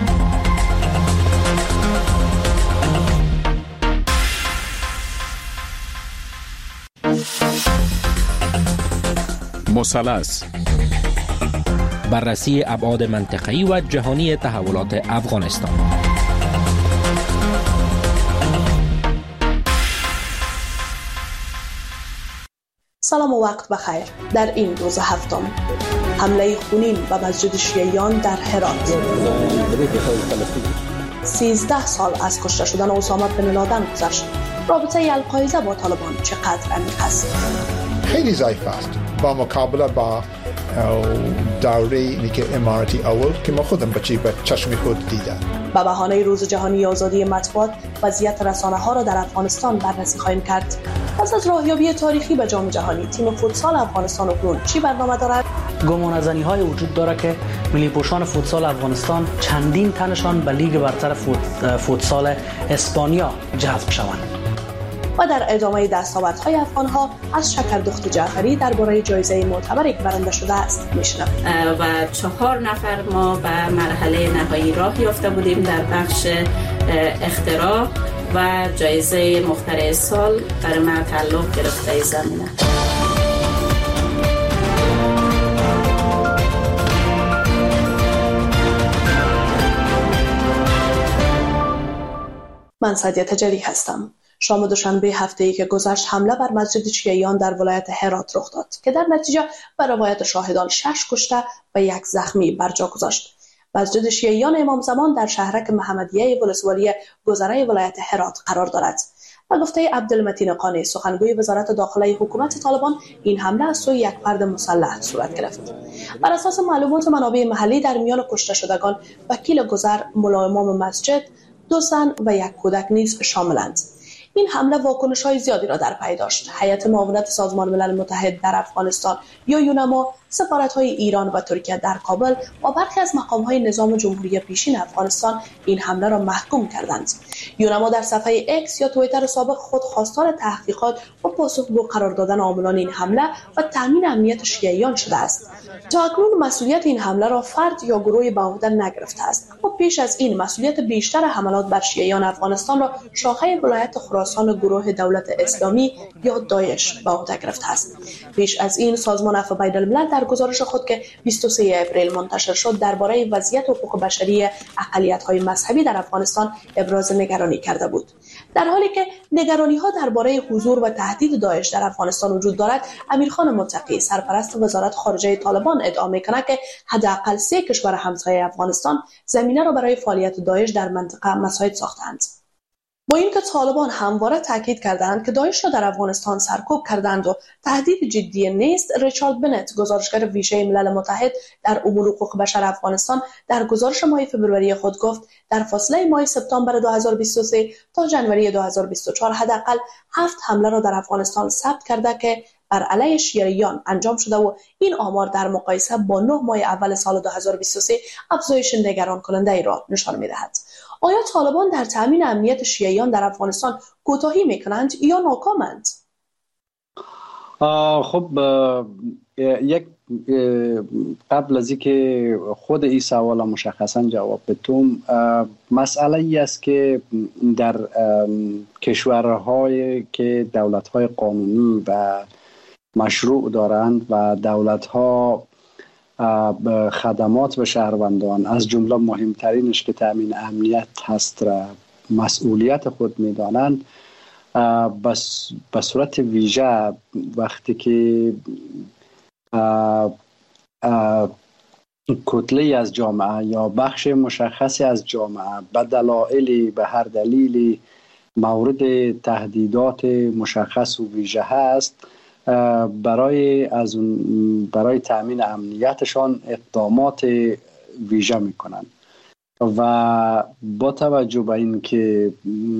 مثلث بررسی ابعاد منطقه‌ای و جهانی تحولات افغانستان. سلام و وقت بخیر. در این روز هفتم حمله خونین به مسجد شیعیان در هرات. 13 سال از کشته شدن اسامه بن لادن گذشت. رابطه القاعده با طالبان چقدر عمیق است؟ خیلی ضعیف است با مقابله با دوره اماراتی اول که ما خودم به چشم خود دیدم. با بهانه روز جهانی آزادی مطبوعات وضعیت رسانه‌ها را در افغانستان بررسی خواهیم کرد. پس از راهیابی تاریخی به جام جهانی تیم فوتسال افغانستان اکنون چی برنامه دارد؟ گمانه‌زنی‌های وجود دارد که ملی پوشان فوتسال افغانستان چندین تنشان به لیگ برتر فوتسال اسپانیا جذب شوند. و در ادامه دستاوردهای افغان‌ها از شکردخت جعفری درباره جایزه معتبری که برنده شده است میشنویم. و 4 نفر ما به مرحله نهایی راه یافته بودیم در بخش اختراع و جایزه مخترع سال برای من تعلق گرفته زمینه. من سعدیه تجری هستم. شام دوشنبه هفته‌ای که گذشت حمله بر مسجد شیعیان در ولایت هرات رخ داد که در نتیجه به روایت شاهدان 6 کشته و 1 زخمی بر جا گذاشت. مسجد شیعیان امام زمان در شهرک محمدیه ولسوالی گذره ولایت هرات قرار دارد. و گفته عبدالمتین قانی سخنگوی وزارت داخله حکومت طالبان این حمله از سوی یک فرد مسلح صورت گرفت. بر اساس معلومات منابع محلی در میان کشته شدگان وکیل گذر، ملا امام مسجد، 2 زن و 1 کودک نیز شاملند. این حمله واکنش‌های زیادی را در پی داشت. هیئت معاونت سازمان ملل متحد در افغانستان یا یونما سفارت‌های ایران و ترکیه در کابل و برخی از مقام‌های نظام جمهوری پیشین افغانستان این حمله را محکوم کردند. یونما در صفحه اکس یا توییتر سابق خود خواستار تحقیقات و پاسخگو قرار دادن عاملان این حمله و تامین امنیت شیعیان شده است. تا اکنون مسئولیت این حمله را فرد یا گروهی به عهده نگرفته است و پیش از این مسئولیت بیشتر حملات بر شیعیان افغانستان را شاخه ولایت خراسان گروه دولت اسلامی یا داعش به عهده گرفته است. پیش از این سازمان عفو بین‌الملل در گزارش خود که 23 اپریل منتشر شد درباره وضعیت حقوق بشری اقلیت‌های مذهبی در افغانستان ابراز نگرانی کرده بود. در حالی که نگرانی‌ها درباره حضور و تهدید داعش در افغانستان وجود دارد، امیرخان متقی سرپرست وزارت خارجه طالبان ادعا می‌کند که حداقل 3 کشور همسایه افغانستان زمینه را برای فعالیت داعش در منطقه مساعد ساختند. با اینکه طالبان همواره تاکید کردند که داعش را در افغانستان سرکوب کردند و تهدید جدی نیست، ریچارد بنت گزارشگر ویژه ملل متحد در امور حقوق بشر افغانستان در گزارش ماه فوریه خود گفت در فاصله ماه سپتامبر 2023 تا ژانویه 2024 حداقل 7 حمله را در افغانستان ثبت کرده که بر علیه شیعیان انجام شده و این آمار در مقایسه با 9 ماه اول سال 2023 افزایش نگران کننده ای را نشان می‌دهد. آیا طالبان در تامین امنیت شیعیان در افغانستان کوتاهی میکنند یا ناکامند؟ خب یک قبل از اینکه خود این سوال مشخصا جواب بدم، مسئله ای است که در کشورهای که دولت‌های قانونی و مشروع دارند و دولت‌ها خدمات به شهروندان از جمله مهمترینش که تامین امنیت هست را مسئولیت خود می‌دانند، به صورت ویژه وقتی که کتله از جامعه یا بخش مشخصی از جامعه به هر دلیلی مورد تهدیدات مشخص و ویژه هست، برای تامین امنیتشان اقدامات ویژه میکنند و با توجه به این که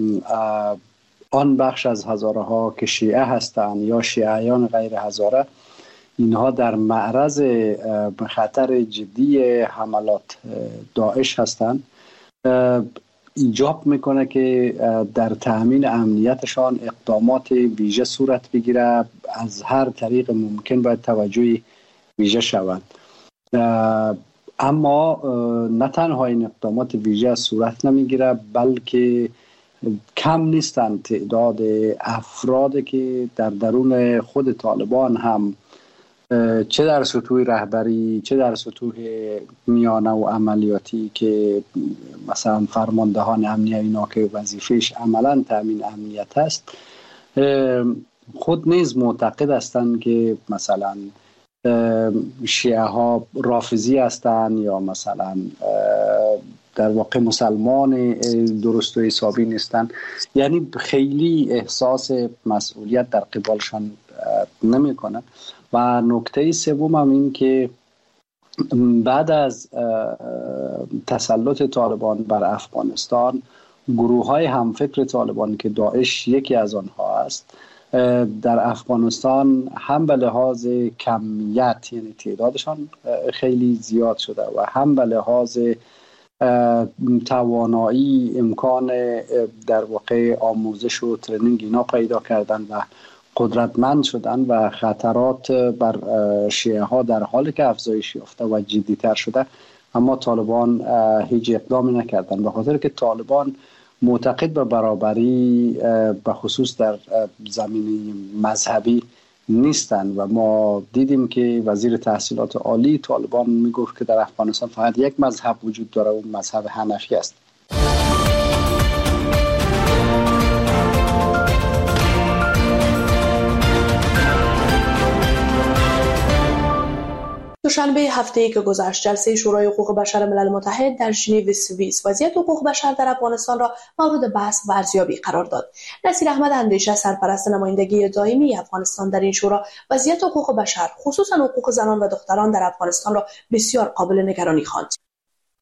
آن بخش از هزاره ها که شیعه هستند یا شیعیان غیر هزاره، اینها در معرض خطر جدی حملات داعش هستند، ایجاب میکنه که در تامین امنیتشان اقدامات ویژه صورت بگیره. از هر طریق ممکن باید توجه ویژه شود. اما نه تنها این اقدامات ویژه صورت نمیگیره، بلکه کم نیستند تعداد افرادی که در درون خود طالبان هم چه در سطوح رهبری چه در سطوح میانه و عملیاتی که مثلا فرماندهان امنیه اینا که وظیفهش عملا تامین امنیت است، خود نیز معتقد هستند که مثلا شیعه ها رافضی هستند یا مثلا در واقع مسلمان درست و حسابی نیستند. یعنی خیلی احساس مسئولیت در قبالشان نمی کنند. و نکته سوم هم این که بعد از تسلط طالبان بر افغانستان، گروه های همفکر طالبان که داعش یکی از آنها است، در افغانستان هم به لحاظ کمیت یعنی تعدادشان خیلی زیاد شده و هم به لحاظ توانایی امکان در واقع آموزش و ترنینگ اینا پیدا کردن و قدرتمند شدن و خطرات بر شیعه ها در حالی که افزایش یافته و جدی‌تر شده، اما طالبان هیچ اقدامی نکردن، به خاطر که طالبان معتقد به برابری به خصوص در زمینه مذهبی نیستند و ما دیدیم که وزیر تحصیلات عالی طالبان میگفت که در افغانستان فقط یک مذهب وجود داره و مذهب حنفی است. دوشنبه هفته‌ای که گذشت، جلسه شورای حقوق بشر ملل متحد در ژنو سوئیس وضعیت حقوق بشر در افغانستان را مورد بحث و ارزیابی قرار داد. نصیر احمد اندیشه، سرپرست نمایندگی دائمی افغانستان در این شورا، وضعیت حقوق بشر خصوصا حقوق زنان و دختران در افغانستان را بسیار قابل نگرانی خواند.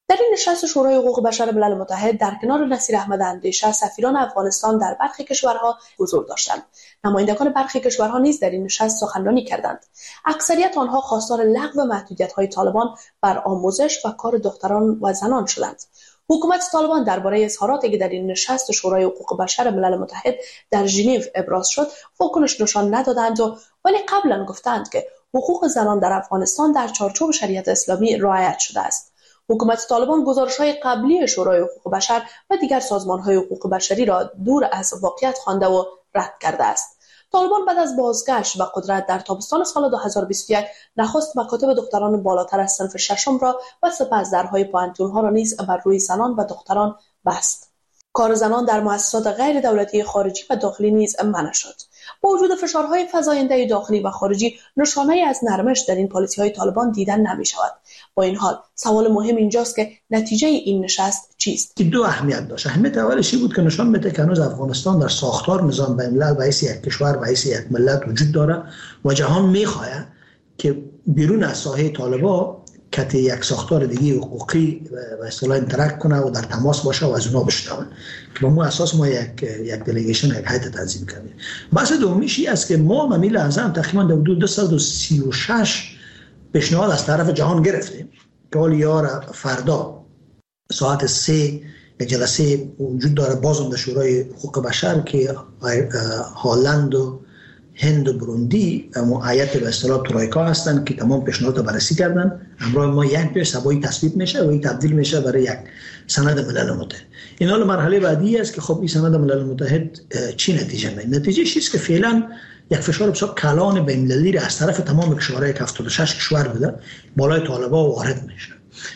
در این نشست شورای حقوق بشر ملل متحد در کنار نصیر احمد اندیشه سفیران افغانستان در برخی کشورها حضور داشتند. نمایندگان برخی کشورها نیز در این نشست سخنرانی کردند. اکثریت آنها خواستار لغو محدودیت‌های طالبان بر آموزش و کار دختران و زنان شدند. حکومت طالبان درباره اظهاراتی که در این نشست شورای حقوق بشر ملل متحد در ژنو ابراز شد واکنش نشان ندادند ولی قبلا گفتند که حقوق زنان در افغانستان در چارچوب شریعت اسلامی رعایت شده است. حکومت طالبان گزارش‌های قبلی شورای حقوق بشر و دیگر سازمان‌های حقوق بشری را دور از واقعیت خوانده و رد کرده است. طالبان بعد از بازگشت به قدرت در تابستان سال 2021 نخست مکاتب دختران بالاتر از صنف ششم را و سپس درهای پوهنتون‌ها را نیز بر روی زنان و دختران بست. کار زنان در مؤسسات غیر دولتی خارجی و داخلی نیز منع شد. با وجود فشارهای فزاینده داخلی و خارجی نشانه‌ای از نرمش در این پالیسی‌های طالبان دیدن نمی‌شود. با این حال سوال مهم اینجاست که نتیجه این نشست چیست؟ دو اهمیت داشت. اهمیت اولش بود که نشان میده که هنوز افغانستان در ساختار نظام بین‌الملل و حیث یک کشور و حیث یک ملت وجود داره و جهان می‌خواهد که بیرون از ساحه طالبان که یک ساختار دیگه حقوقی و اصطلاح انتراکت کنه و در تماس باشه و از اونها بشنوه که به مو اساس ما یک دلیگیشن یک هیئت تنظیم کردیم. بحث دومیش این است که ما ممیل اعظم تقریبا در حدود 236 پیشنهاد از طرف جهان گرفتیم که حالا یار فردا ساعت 3 یک جلسه وجود داره بازم در شورای حقوق بشر که هالند و هند و بروندی هیئت به اصطلاح ترویکا هستند که تمام پیشنهادات بررسی کردن. همراه ما یک پیش سبایی تصویب میشه و این تبدیل میشه برای یک سند ملل متحد. این حال مرحله بعدی است که خب این سند ملل متحد چی نتیجه میده؟ نتیجه چیست که فعلا یک فشار بسیار کلان بین‌المللی را از طرف تمام کشورهای 76 کشور بوده بالای طالبان وارد میشه.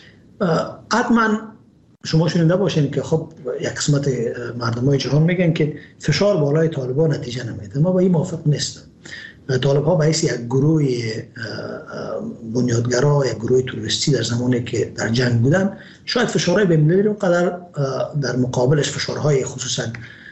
حتما شما شنیده باشین که خب یک قسمت مردمای جهان میگن که فشار بالای طالبان نتیجه نمیده. ما با این موافق نیستم. طالبان به حیث یک گروه بنیادگرا، یک گروه تروریستی در زمانی که در جنگ بودن شاید فشارهای بین‌المللی رو قدر در مقابلش فشارهای خصوصا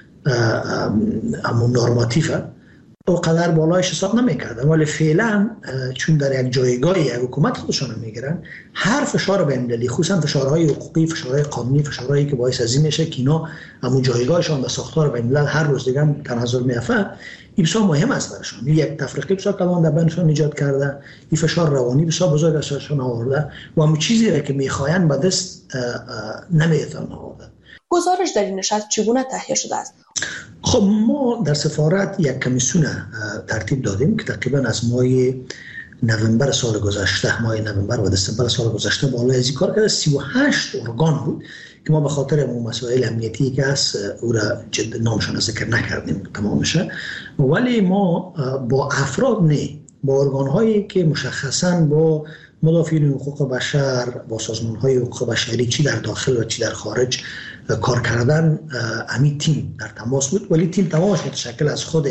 نورماتیو او قدر بالایش حساب نمیکردن، ولی فعلا چون در یک جایگاه یک حکومت خودشون میگیرن هر فشار بین‌المللی خصوصا فشارهای حقوقی، فشارهای قانونی، فشارهایی که باعث از این میشه که اینا همون جایگاهشون در ساختار بین‌الملل هر روز دیگه تنزل میافته، این بسیار مهم است براشون. یک تفریقی بسیار کلان در بینشون ایجاد کرده، این فشار روانی بسیار بزرگ ازشون آورده و همون چیزی را که میخواین به دست نمیتونن آورده. گزارش در این نشست چگونه تهیه شده است؟ خب ما در سفارت یک کمیسیون ترتیب دادیم که تقریبا از ماه نوامبر سال گذشته، ماه نوامبر و دسامبر سال گذشته بالای از این کار کرده. 38 ارگان بود که ما به خاطر مسائل امنیتی که هست او را جد نامشان ذکر نکردیم تمامشه، ولی ما با افراد نه، با ارگان‌هایی که مشخصاً با مدافعین حقوق بشر، با سازمان‌های حقوق بشری چی در داخل و چی در خارج کار کردن، همین تیم در تماس بود. ولی تیم تمامش متشکل از خود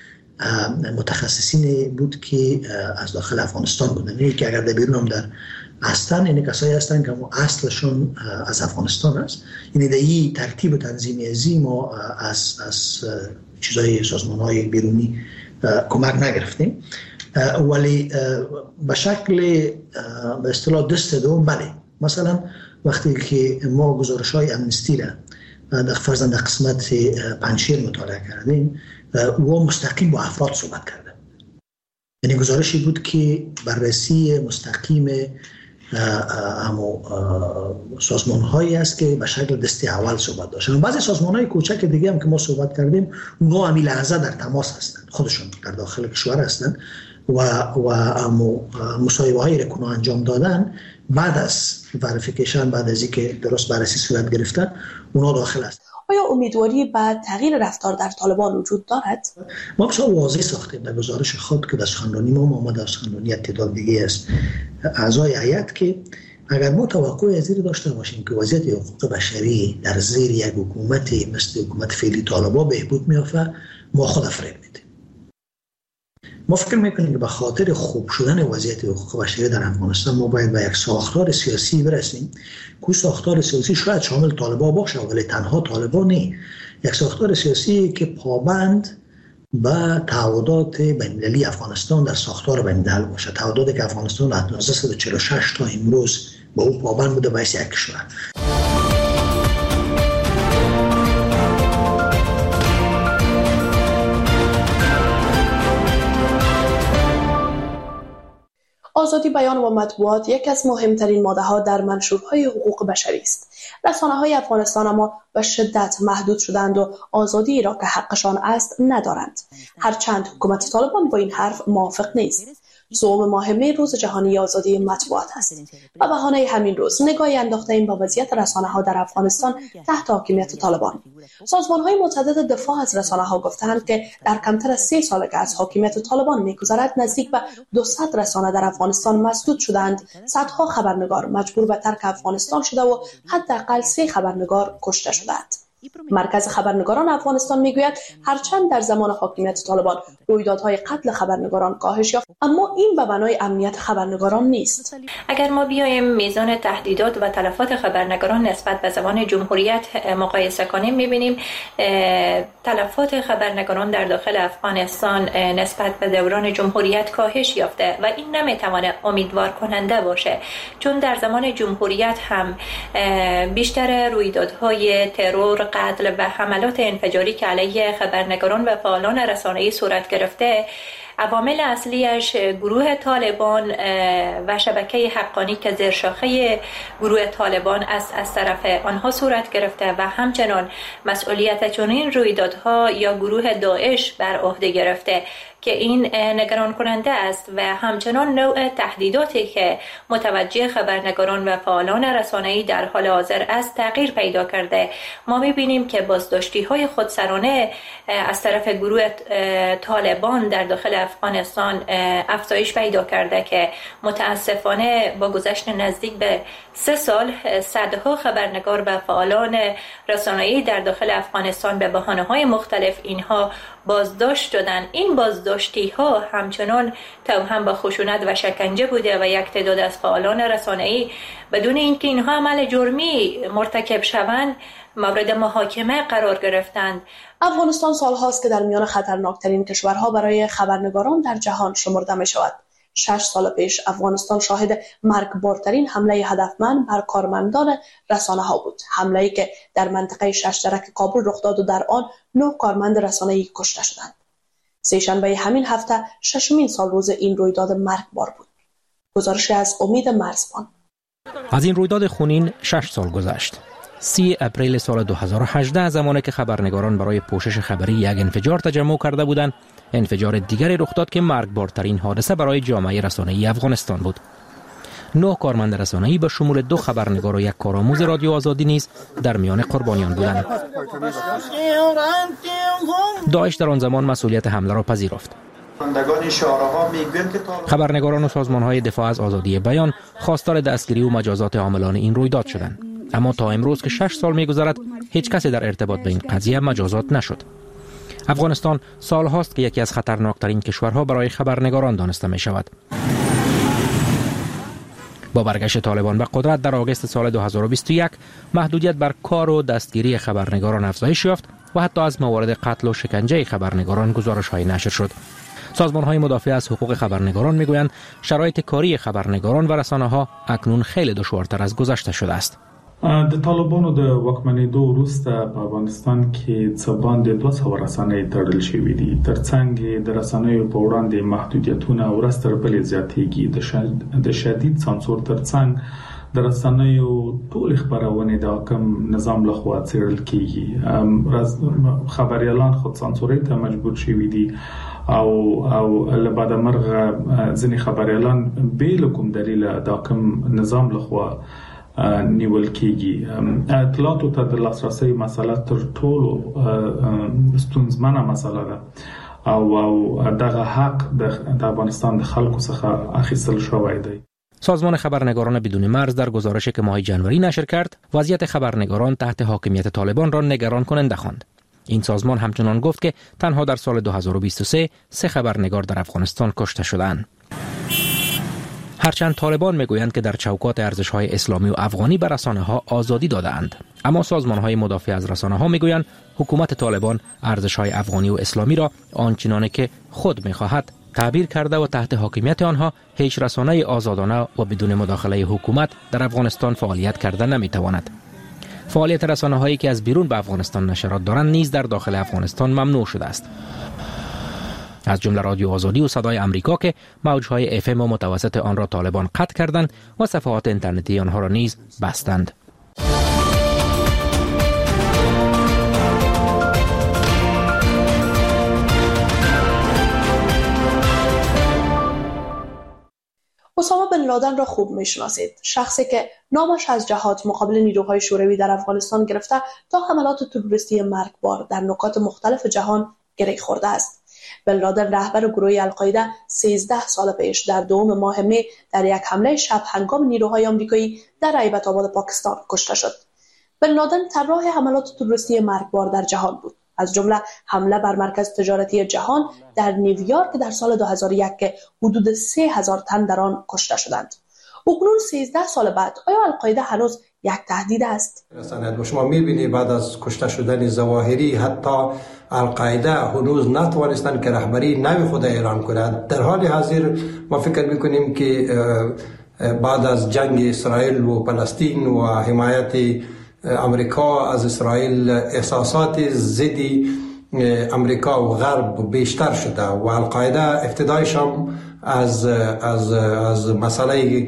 متخصصین بود که از داخل افغانستان بودن. یعنی که اگر در بیرون هم در هستن، این کسایی هستن که اصلشون از افغانستان است. یعنی در این ترتیب و تنظیم ازی ما از چیزای سازمان‌های بیرونی کمک نگرفتیم، ولی به شکل به اصطلاح دست دوم بله. مثلا وقتی که ما گزارش‌های امنستی را در فرضاً در قسمت پنجشیر مطالعه کردیم و مستقیم با افراد صحبت کرده، یعنی گزارشی بود که بررسی مستقیم همو سازمان‌هایی است که به شکل دسته اول صحبت داشتن. بعضی سازمان‌های کوچک دیگه هم که ما صحبت کردیم اونها همین لحظه در تماس هستند، خودشون در داخل کشور هستند و مصاحبه‌هایی را که انجام دادن بعد از وریفیکیشن، بعد از اینکه درست بررسی صورت گرفته اونها داخل است. آیا امیدواری به تغییر رفتار در طالبان وجود دارد؟ ما بسیار واضح ساختیم در گزارش خود که در سخنرانی ما آمده، در سخنرانی تعداد دیگه است اعضای هیئت، که اگر ما توقع از این داشته باشیم که وضعیت حقوق بشری در زیر یک حکومتی مثل حکومت فعلی طالبان بهبود می‌یافته، ما خود فریب میدیم. ما فکر میکنیم که به خاطر خوب شدن وضعیت حقوق بشری در افغانستان ما باید به یک ساختار سیاسی برسیم که ساختار سیاسی شاید شامل طالبان باشه ولی تنها طالبان نه، یک ساختار سیاسی که پابند به تعهدات بین‌المللی افغانستان در ساختار بین‌الملل باشه، تعهداتی که افغانستان از 1946 تا امروز به او پابند بوده به حیث یک کشور. آزادی بیان و مطبوعات یکی از مهمترین ماده‌ها در منشورهای حقوق بشری است. رسانه‌های افغانستان اما به شدت محدود شدند و آزادی را که حقشان است ندارند. هرچند حکومت طالبان با این حرف موافق نیست. صوم ماه می روز جهانی آزادی مطبوعات است. به بهانه همین روز نگاهی انداخته‌ایم به وضعیت رسانه‌ها در افغانستان تحت حاکمیت طالبان. سازمان‌های متعدد دفاع از رسانه‌ها گفتند که در کمتر از 3 سال که از حاکمیت طالبان می‌گذرد نزدیک به 200 رسانه در افغانستان مسدود شدند، صدها خبرنگار مجبور به ترک افغانستان شده و حداقل 3 خبرنگار کشته شدند. مرکز خبرنگاران افغانستان میگوید هرچند در زمان حاکمیت طالبان رویدادهای قتل خبرنگاران کاهش یافت، اما این به بنای امنیت خبرنگاران نیست. اگر ما بیایم میزان تهدیدات و تلفات خبرنگاران نسبت به زمان جمهوریت مقایسه کنیم، میبینیم تلفات خبرنگاران در داخل افغانستان نسبت به دوران جمهوریت کاهش یافته و این نمیتواند امیدوار کننده باشه، چون در زمان جمهوریت هم بیشتر رویدادهای ترور، قتل و حملات انفجاری که علیه خبرنگاران و فعالان رسانه‌ای صورت گرفته، عوامل اصلیش گروه طالبان و شبکه حقانی که زیر شاخه گروه طالبان است از طرف آنها صورت گرفته و همچنان مسئولیت چنین رویدادها یا گروه داعش بر عهده گرفته که این نگران کننده است و همچنان نوع تهدیداتی که متوجه خبرنگاران و فعالان رسانه‌ای در حال حاضر است تغییر پیدا کرده. ما می‌بینیم که بازداشتی‌های خودسرانه از طرف گروه طالبان در داخل افغانستان افزایش پیدا کرده که متاسفانه با گذشت نزدیک به 3 سال صدها خبرنگار و فعالان رسانه‌ای در داخل افغانستان به بهانه‌های مختلف اینها بازداشت شدن. این بازداشتی‌ها همچنان توأم با خشونت و شکنجه بوده و یک تعداد از فعالان رسانه‌ای بدون اینکه اینها عمل جرمی مرتکب شوند مورد محاکمه قرار گرفتند. افغانستان سال‌هاست که در میان خطرناکترین کشورها برای خبرنگاران در جهان شمرده می‌شود. 6 سال پیش افغانستان شاهد مرگبارترین حمله هدفمند بر کارمندان رسانه‌ها بود. حمله‌ای که در منطقه ششترک کابل رخ داد و در آن 9 کارمند رسانه‌ای کشته شدند. سه‌شنبه همین هفته 6مین سال روز این رویداد مرگبار بود. گزارشی از امید مرزبان. از این رویداد خونین 6 سال گذشت. 30 اپریل سال 2018 زمانی که خبرنگاران برای پوشش خبری یک انفجار تجمع کرده بودند، انفجار دیگری رخ داد که مرگبارترین حادثه برای جامعه رسانه‌ای افغانستان بود. 9 کارمند رسانه‌ای به شمول 2 خبرنگار و 1 کارآموز رادیو آزادی نیز در میان قربانیان بودند. داعش در آن زمان مسئولیت حمله را پذیرفت. خبرنگاران و سازمان‌های دفاع از آزادی بیان خواستار دستگیری و مجازات عاملان این رویداد شدند. اما تا امروز که 6 سال می‌گذرد هیچ کسی در ارتباط به این قضیه مجازات نشد. افغانستان سال هاست که یکی از خطرناکترین کشورها برای خبرنگاران دانسته می شود. با برگشت طالبان به قدرت در آگوست سال 2021 محدودیت بر کار و دستگیری خبرنگاران افزایش یافت و حتی از موارد قتل و شکنجه خبرنگاران گزارش‌های نشر شد. سازمان‌های مدافع از حقوق خبرنگاران می‌گویند شرایط کاری خبرنگاران و رسانه‌ها اکنون خیلی دشوارتر از گذشته شده است. د طالبانو د واکمنېدو وروسته په افغانستان کې څه باندې 200 رسنۍ تړل شوې دي. ترڅنګ د رسنیو په وړاندې محدودیتونه ورځ تر بلې زیاتېږي. د شدید سانسور ترڅنګ د رسنیو ټول خبرونه د حاکم نظام لخوا څېړل کیږي. خبريالان خود سانسورۍ ته مجبور شوي دي او لبعد مرغه ځینې خبريالان بې له کوم دلیله د حاکم نظام لخوا نیول کیږي. اطلاعاتو ته د لاسرسي مسله تر ټولو ستونزمنه مسله ده او دغه حق د افغانستان د خلکو څخه اخیستل شوی دی. سازمان خبرنگاران بدون مرز در گزارشی که ماه جنوری نشر کرد، وضعیت خبرنگاران تحت حاکمیت طالبان را نگران کننده خواند. این سازمان همچنان گفت که تنها در سال 2023 3 خبرنگار در افغانستان کشته شدند. هرچند طالبان میگویند که در چوکات ارزش‌های اسلامی و افغانی به رسانه‌ها آزادی داده‌اند، اما سازمان‌های مدافع از رسانه‌ها میگویند حکومت طالبان ارزش‌های افغانی و اسلامی را آنچنانی که خود می‌خواهد تعبیر کرده و تحت حاکمیت آنها هیچ رسانه آزادانه و بدون مداخله حکومت در افغانستان فعالیت کرده نمیتواند. فعالیت رسانه هایی که از بیرون به افغانستان نشرات دارند نیز در داخل افغانستان ممنوع شده است. از جمله رادیو آزادی و صدای امریکا که موجهای FM و متوسط آن را طالبان قطع کردند و صفحات اینترنتی آنها را نیز بستند. اسامه بن لادن را خوب میشناسید. شخصی که نامش از جهاد مقابل نیروهای شوروی در افغانستان گرفته تا حملات تروریستی مرگبار در نقاط مختلف جهان گره خورده است. بن لادن رهبر گروه القاعده 13 سال پیش در دوم ماه می در یک حمله شب هنگام نیروهای آمریکایی در هیبت آباد پاکستان کشته شد. بن لادن طراح حملات تروریستی مرگبار در جهان بود. از جمله حمله بر مرکز تجارتی جهان در نیویورک در سال 2001 که حدود 3000 تن در آن کشته شدند. اکنون 13 سال بعد آیا القاعده هنوز یک تهدید است؟ شما می‌بینید بعد از کشته شدن ظواهری حتی القاعده هنوز نتوانستند که رهبری نوی خود اعلام کنند. در حال حاضر ما فکر می‌کنیم که بعد از جنگ اسرائیل و فلسطین و حمایت امریکا از اسرائیل احساسات ضد امریکا و غرب بیشتر شده و القاعده ابتدایش هم از مسئله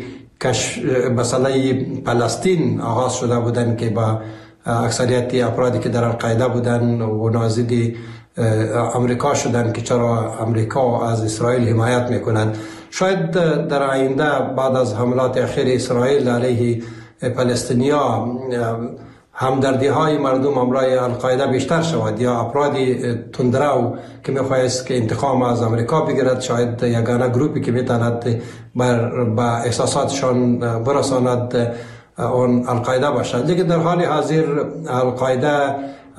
فلسطین آغاز شده بودند که با اکثریت افرادی که در القاعده بودند و نازد امریکا شدند که چرا امریکا از اسرائیل حمایت میکنند. شاید در آینده بعد از حملات اخیر اسرائیل علیه فلسطینیا همدردی های مردم امرای القاعده بیشتر شود یا افرادی تندرو که میخواهد که انتقام از امریکا بگیرد شاید یگانه گروپی که میتواند با احساساتشان برساند اون القاعده باشد. لیکن در حال حاضر القاعده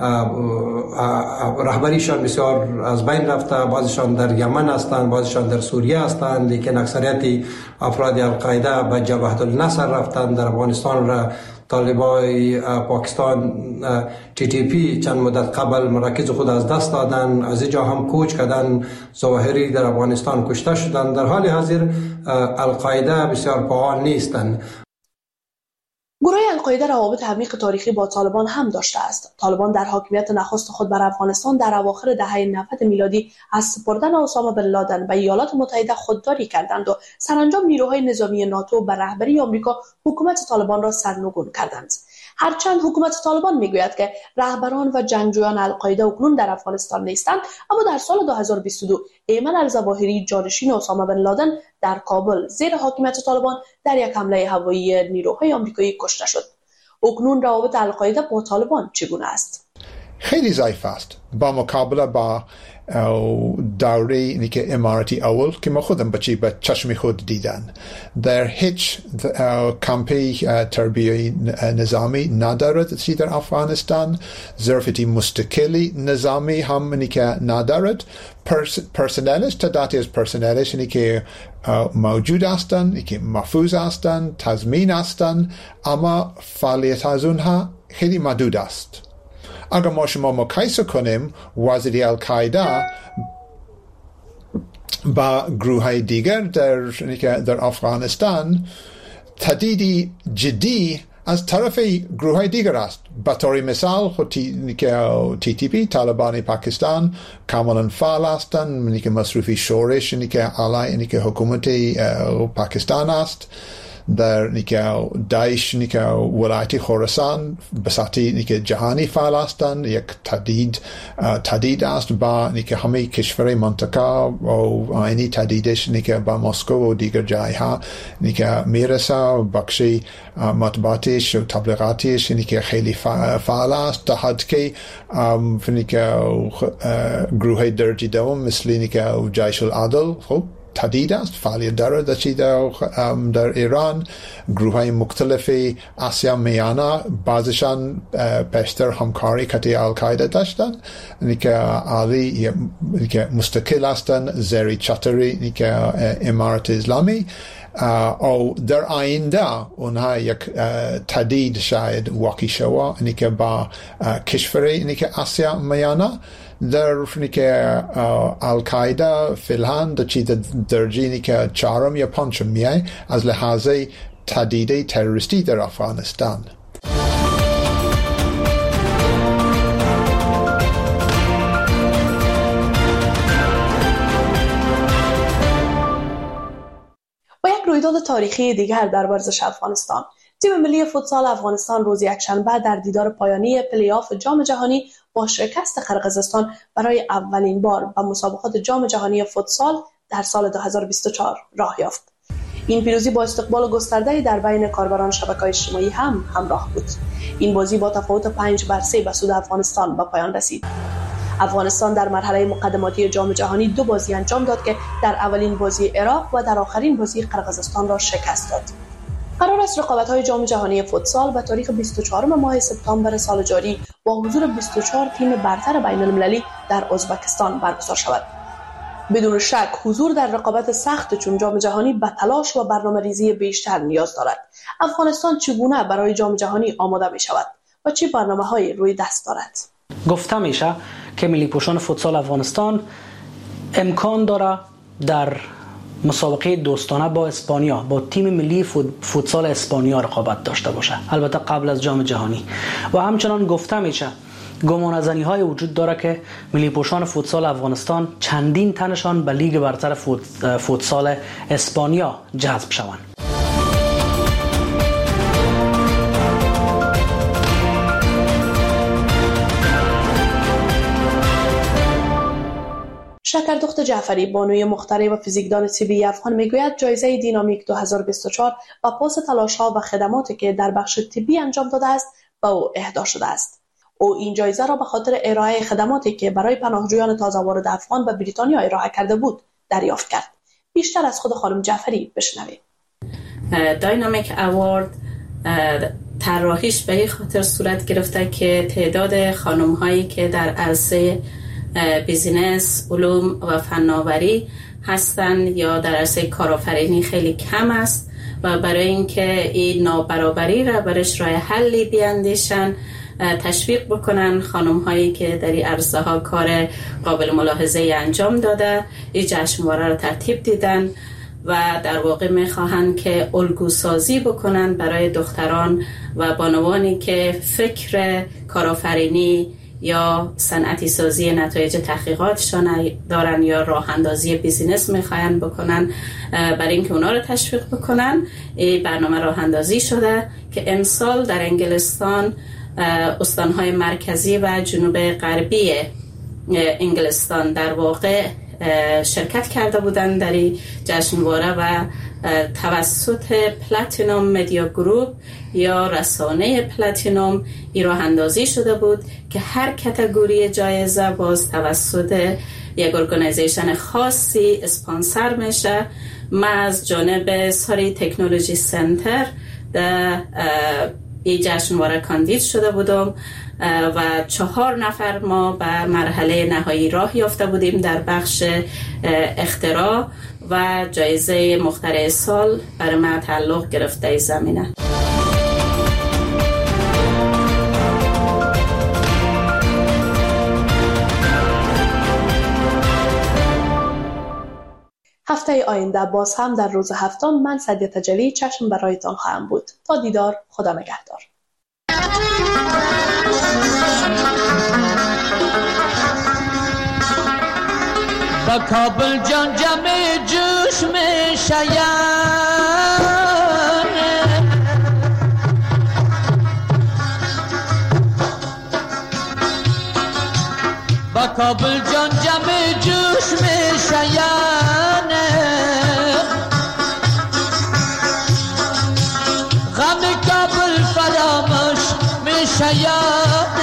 رهبریشان بسیار از بین رفته. بعضیشان در یمن هستند، بعضیشان در سوریه هستند، لیکن اکثریت افراد القاعده به جبهه النصر رفتند. در افغانستان را طالبای پاکستان TTP چند مدت قبل مراکز خود از دست دادن، از اینجا هم کوچ کردن، ظواهری در افغانستان کشته شدند. در حال حاضر القاعده بسیار فعال نیستند. گروه القاعده روابط عمیق تاریخی با طالبان هم داشته است. طالبان در حاکمیت نخست خود بر افغانستان در اواخر دهه 90 میلادی از سپردن اسامه بن لادن به ایالات متحده خودداری کردند و سرانجام نیروهای نظامی ناتو به رهبری آمریکا حکومت طالبان را سرنگون کردند. هرچند حکومت طالبان میگوید که رهبران و جنگجویان القاعده اکنون در افغانستان نیستند، اما در سال 2022 ایمن الظواهری جانشین اسامه بن لادن در کابل زیر حاکمیت طالبان در یک حمله هوایی نیروهای آمریکایی کشته شد. اکنون روابط القاعده با طالبان چگونه است؟ خیلی ضعیف است با مقابله با دوره اینی که اماراتی اول که ما خودم به چشم خود دیدن. در هیچ کمپی تربیتی نظامی ندارد چی در افغانستان، ظرفیت مستقلی نظامی هم اینی که ندارد. پرسنلش تعدادی از پرسنلش اینی که موجود هستند، اینی که محفوظ هستند، تضمین هستند، اما فعالیت از اونها خیلی محدود است. اگر ما شما مقایسه کنیم وزیر القاعده با گروه های دیگر در افغانستان، تهدیدی جدی از طرف گروه های دیگر است. به طور مثال TTP طالبان پاکستان کاملا فعال هستند، مصروف شورش علیه حکومت پاکستان است. در داعش ولایت خراسان به سطح جهانی فعال هستند. یک تهدید است با همه کشور منطقه و اینی تهدیدش با مسکو و دیگر جایها میرسه. بخشی مطبوعاتش و تبلیغاتش خیلی فعال است تا حد که گروه درجه دوم مثل جیش العدل خب تهدید است، فعالیت دارد در ایران. گروه های مختلف آسیا میانه بعضشان پیشتر همکاری کتی القاعده داشتند که مستقل هستند زیر چتر امارت اسلامی. او در آینده اونها یک تهدید شاید واقع شود که با کشور آسیا میانه در که القاعده فعلا در جینی که 4 یا 5 میای از لحاظ تهدید تروریستی در افغانستان. و یک رویداد تاریخی دیگر در ورزش افغانستان، تیم ملی فوتسال افغانستان روز یکشنبه در دیدار پایانی پلی‌آف جام جهانی با شکست قرقیزستان برای اولین بار به مسابقات جام جهانی فوتسال در سال 2024 راه یافت. این پیروزی با استقبال گسترده‌ای در بین کاربران شبکه‌های اجتماعی هم همراه بود. این بازی با تفاوت 5-3 به سود افغانستان به پایان رسید. افغانستان در مرحله مقدماتی جام جهانی 2 بازی انجام داد که در اولین بازی عراق و در آخرین بازی قرقیزستان را شکست داد. قرار است رقابت‌های جام جهانی فوتسال به تاریخ 24 ماه سپتامبر سال جاری با حضور 24 تیم برتر بین‌المللی در ازبکستان برگزار شود. بدون شک حضور در رقابت سخت چون جام جهانی به تلاش و برنامه‌ریزی بیشتر نیاز دارد. افغانستان چگونه برای جام جهانی آماده می‌شود و چه برنامه‌هایی روی دست دارد؟ گفته میشه که ملی پوشان فوتسال افغانستان امکان داره در مسابقه دوستانه با اسپانیا، با تیم ملی فوتسال اسپانیا رقابت داشته باشه، البته قبل از جام جهانی. و همچنان گفته میشه گمانه‌زنی های وجود داره که ملی پوشان فوتسال افغانستان چندین تنشان به لیگ برتر فوتسال اسپانیا جذب شوند. شکردخت جعفری، بانوی مخترع و فیزیکدان طبی افغان، میگوید جایزه دینامیک 2024 و پاس تلاش‌ها و خدماتی که در بخش طبی انجام داده است به او اهدا شده است. او این جایزه را به خاطر ارائه خدماتی که برای پناهجویان تازه وارد افغان به بریتانیا ارائه کرده بود دریافت کرد. بیشتر از خود خانم جعفری بشنویم. داینامیک اوارد طراحیش به این خاطر صورت گرفته که تعداد خانم‌هایی که در عرصه بیزینس، علوم و فناوری هستند یا در عرصه کارآفرینی خیلی کم است و برای اینکه این نابرابری را برش راه حلی بیاندیشن، تشویق بکنن خانم‌هایی که در این عرصه ها کار قابل ملاحظه انجام داده، این جشنواره را ترتیب دیدن و در واقع می‌خواهند که الگوسازی بکنن برای دختران و بانوانی که فکر کارآفرینی یا صنعتی سازی نتایج تحقیقاتشان دارن یا راه اندازی بیزینس میخواین بکنن، برای اینکه اونا رو تشویق بکنن. این برنامه راه اندازی شده که امسال در انگلستان استانهای مرکزی و جنوب غربی انگلستان در واقع شرکت کرده بودن در این جشنواره و توسط پلاتینوم مدیا گروپ یا رسانه پلاتینوم این راه اندازی شده بود که هر کاتگوری جایزه باز توسط یک ارگانیزیشن خاصی اسپانسر میشه. من از جانب ساری تکنولوژی سنتر در این جشنواره کاندید شده بودم و 4 نفر ما به مرحله نهایی راه یافته بودیم در بخش اختراع و جایزه مخترع سال برای من تعلق گرفته ای زمینه. هفته آینده باز هم در روز هفتم من سعدیه تجلی چشم برایتان خواهم بود. تا دیدار، خدا نگهدار. با کابل جان جمع جوش میں شیان با کابل جان جمع جوش میں شیان غم کابل فراموش میں شیان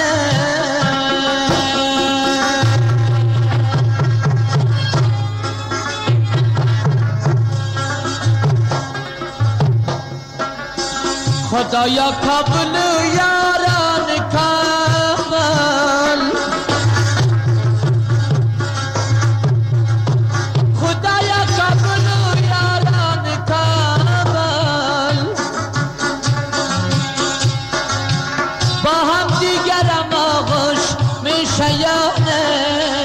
خدایا کابل یاران کابل خدایا کابل یاران کابل با هم دیگر آغوش میشه یا نه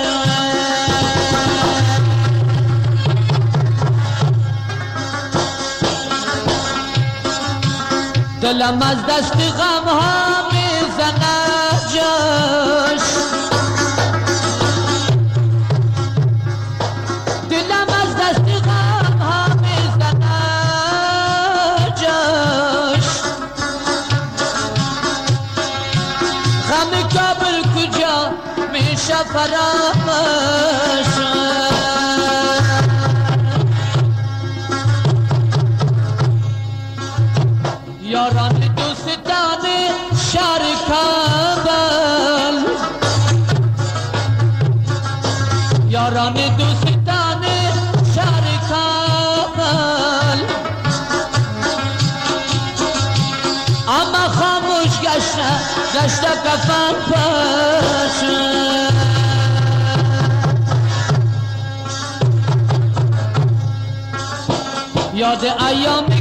دلم از دست غم ها میزند جاش، دلم از دست غم ها میزند جاش. غم کابل کجا میشه فراموش، یاران دوستان شهر کابل، یاران دوستان شهر کابل، اما خاموش گشته کفن پاش. یاد ایام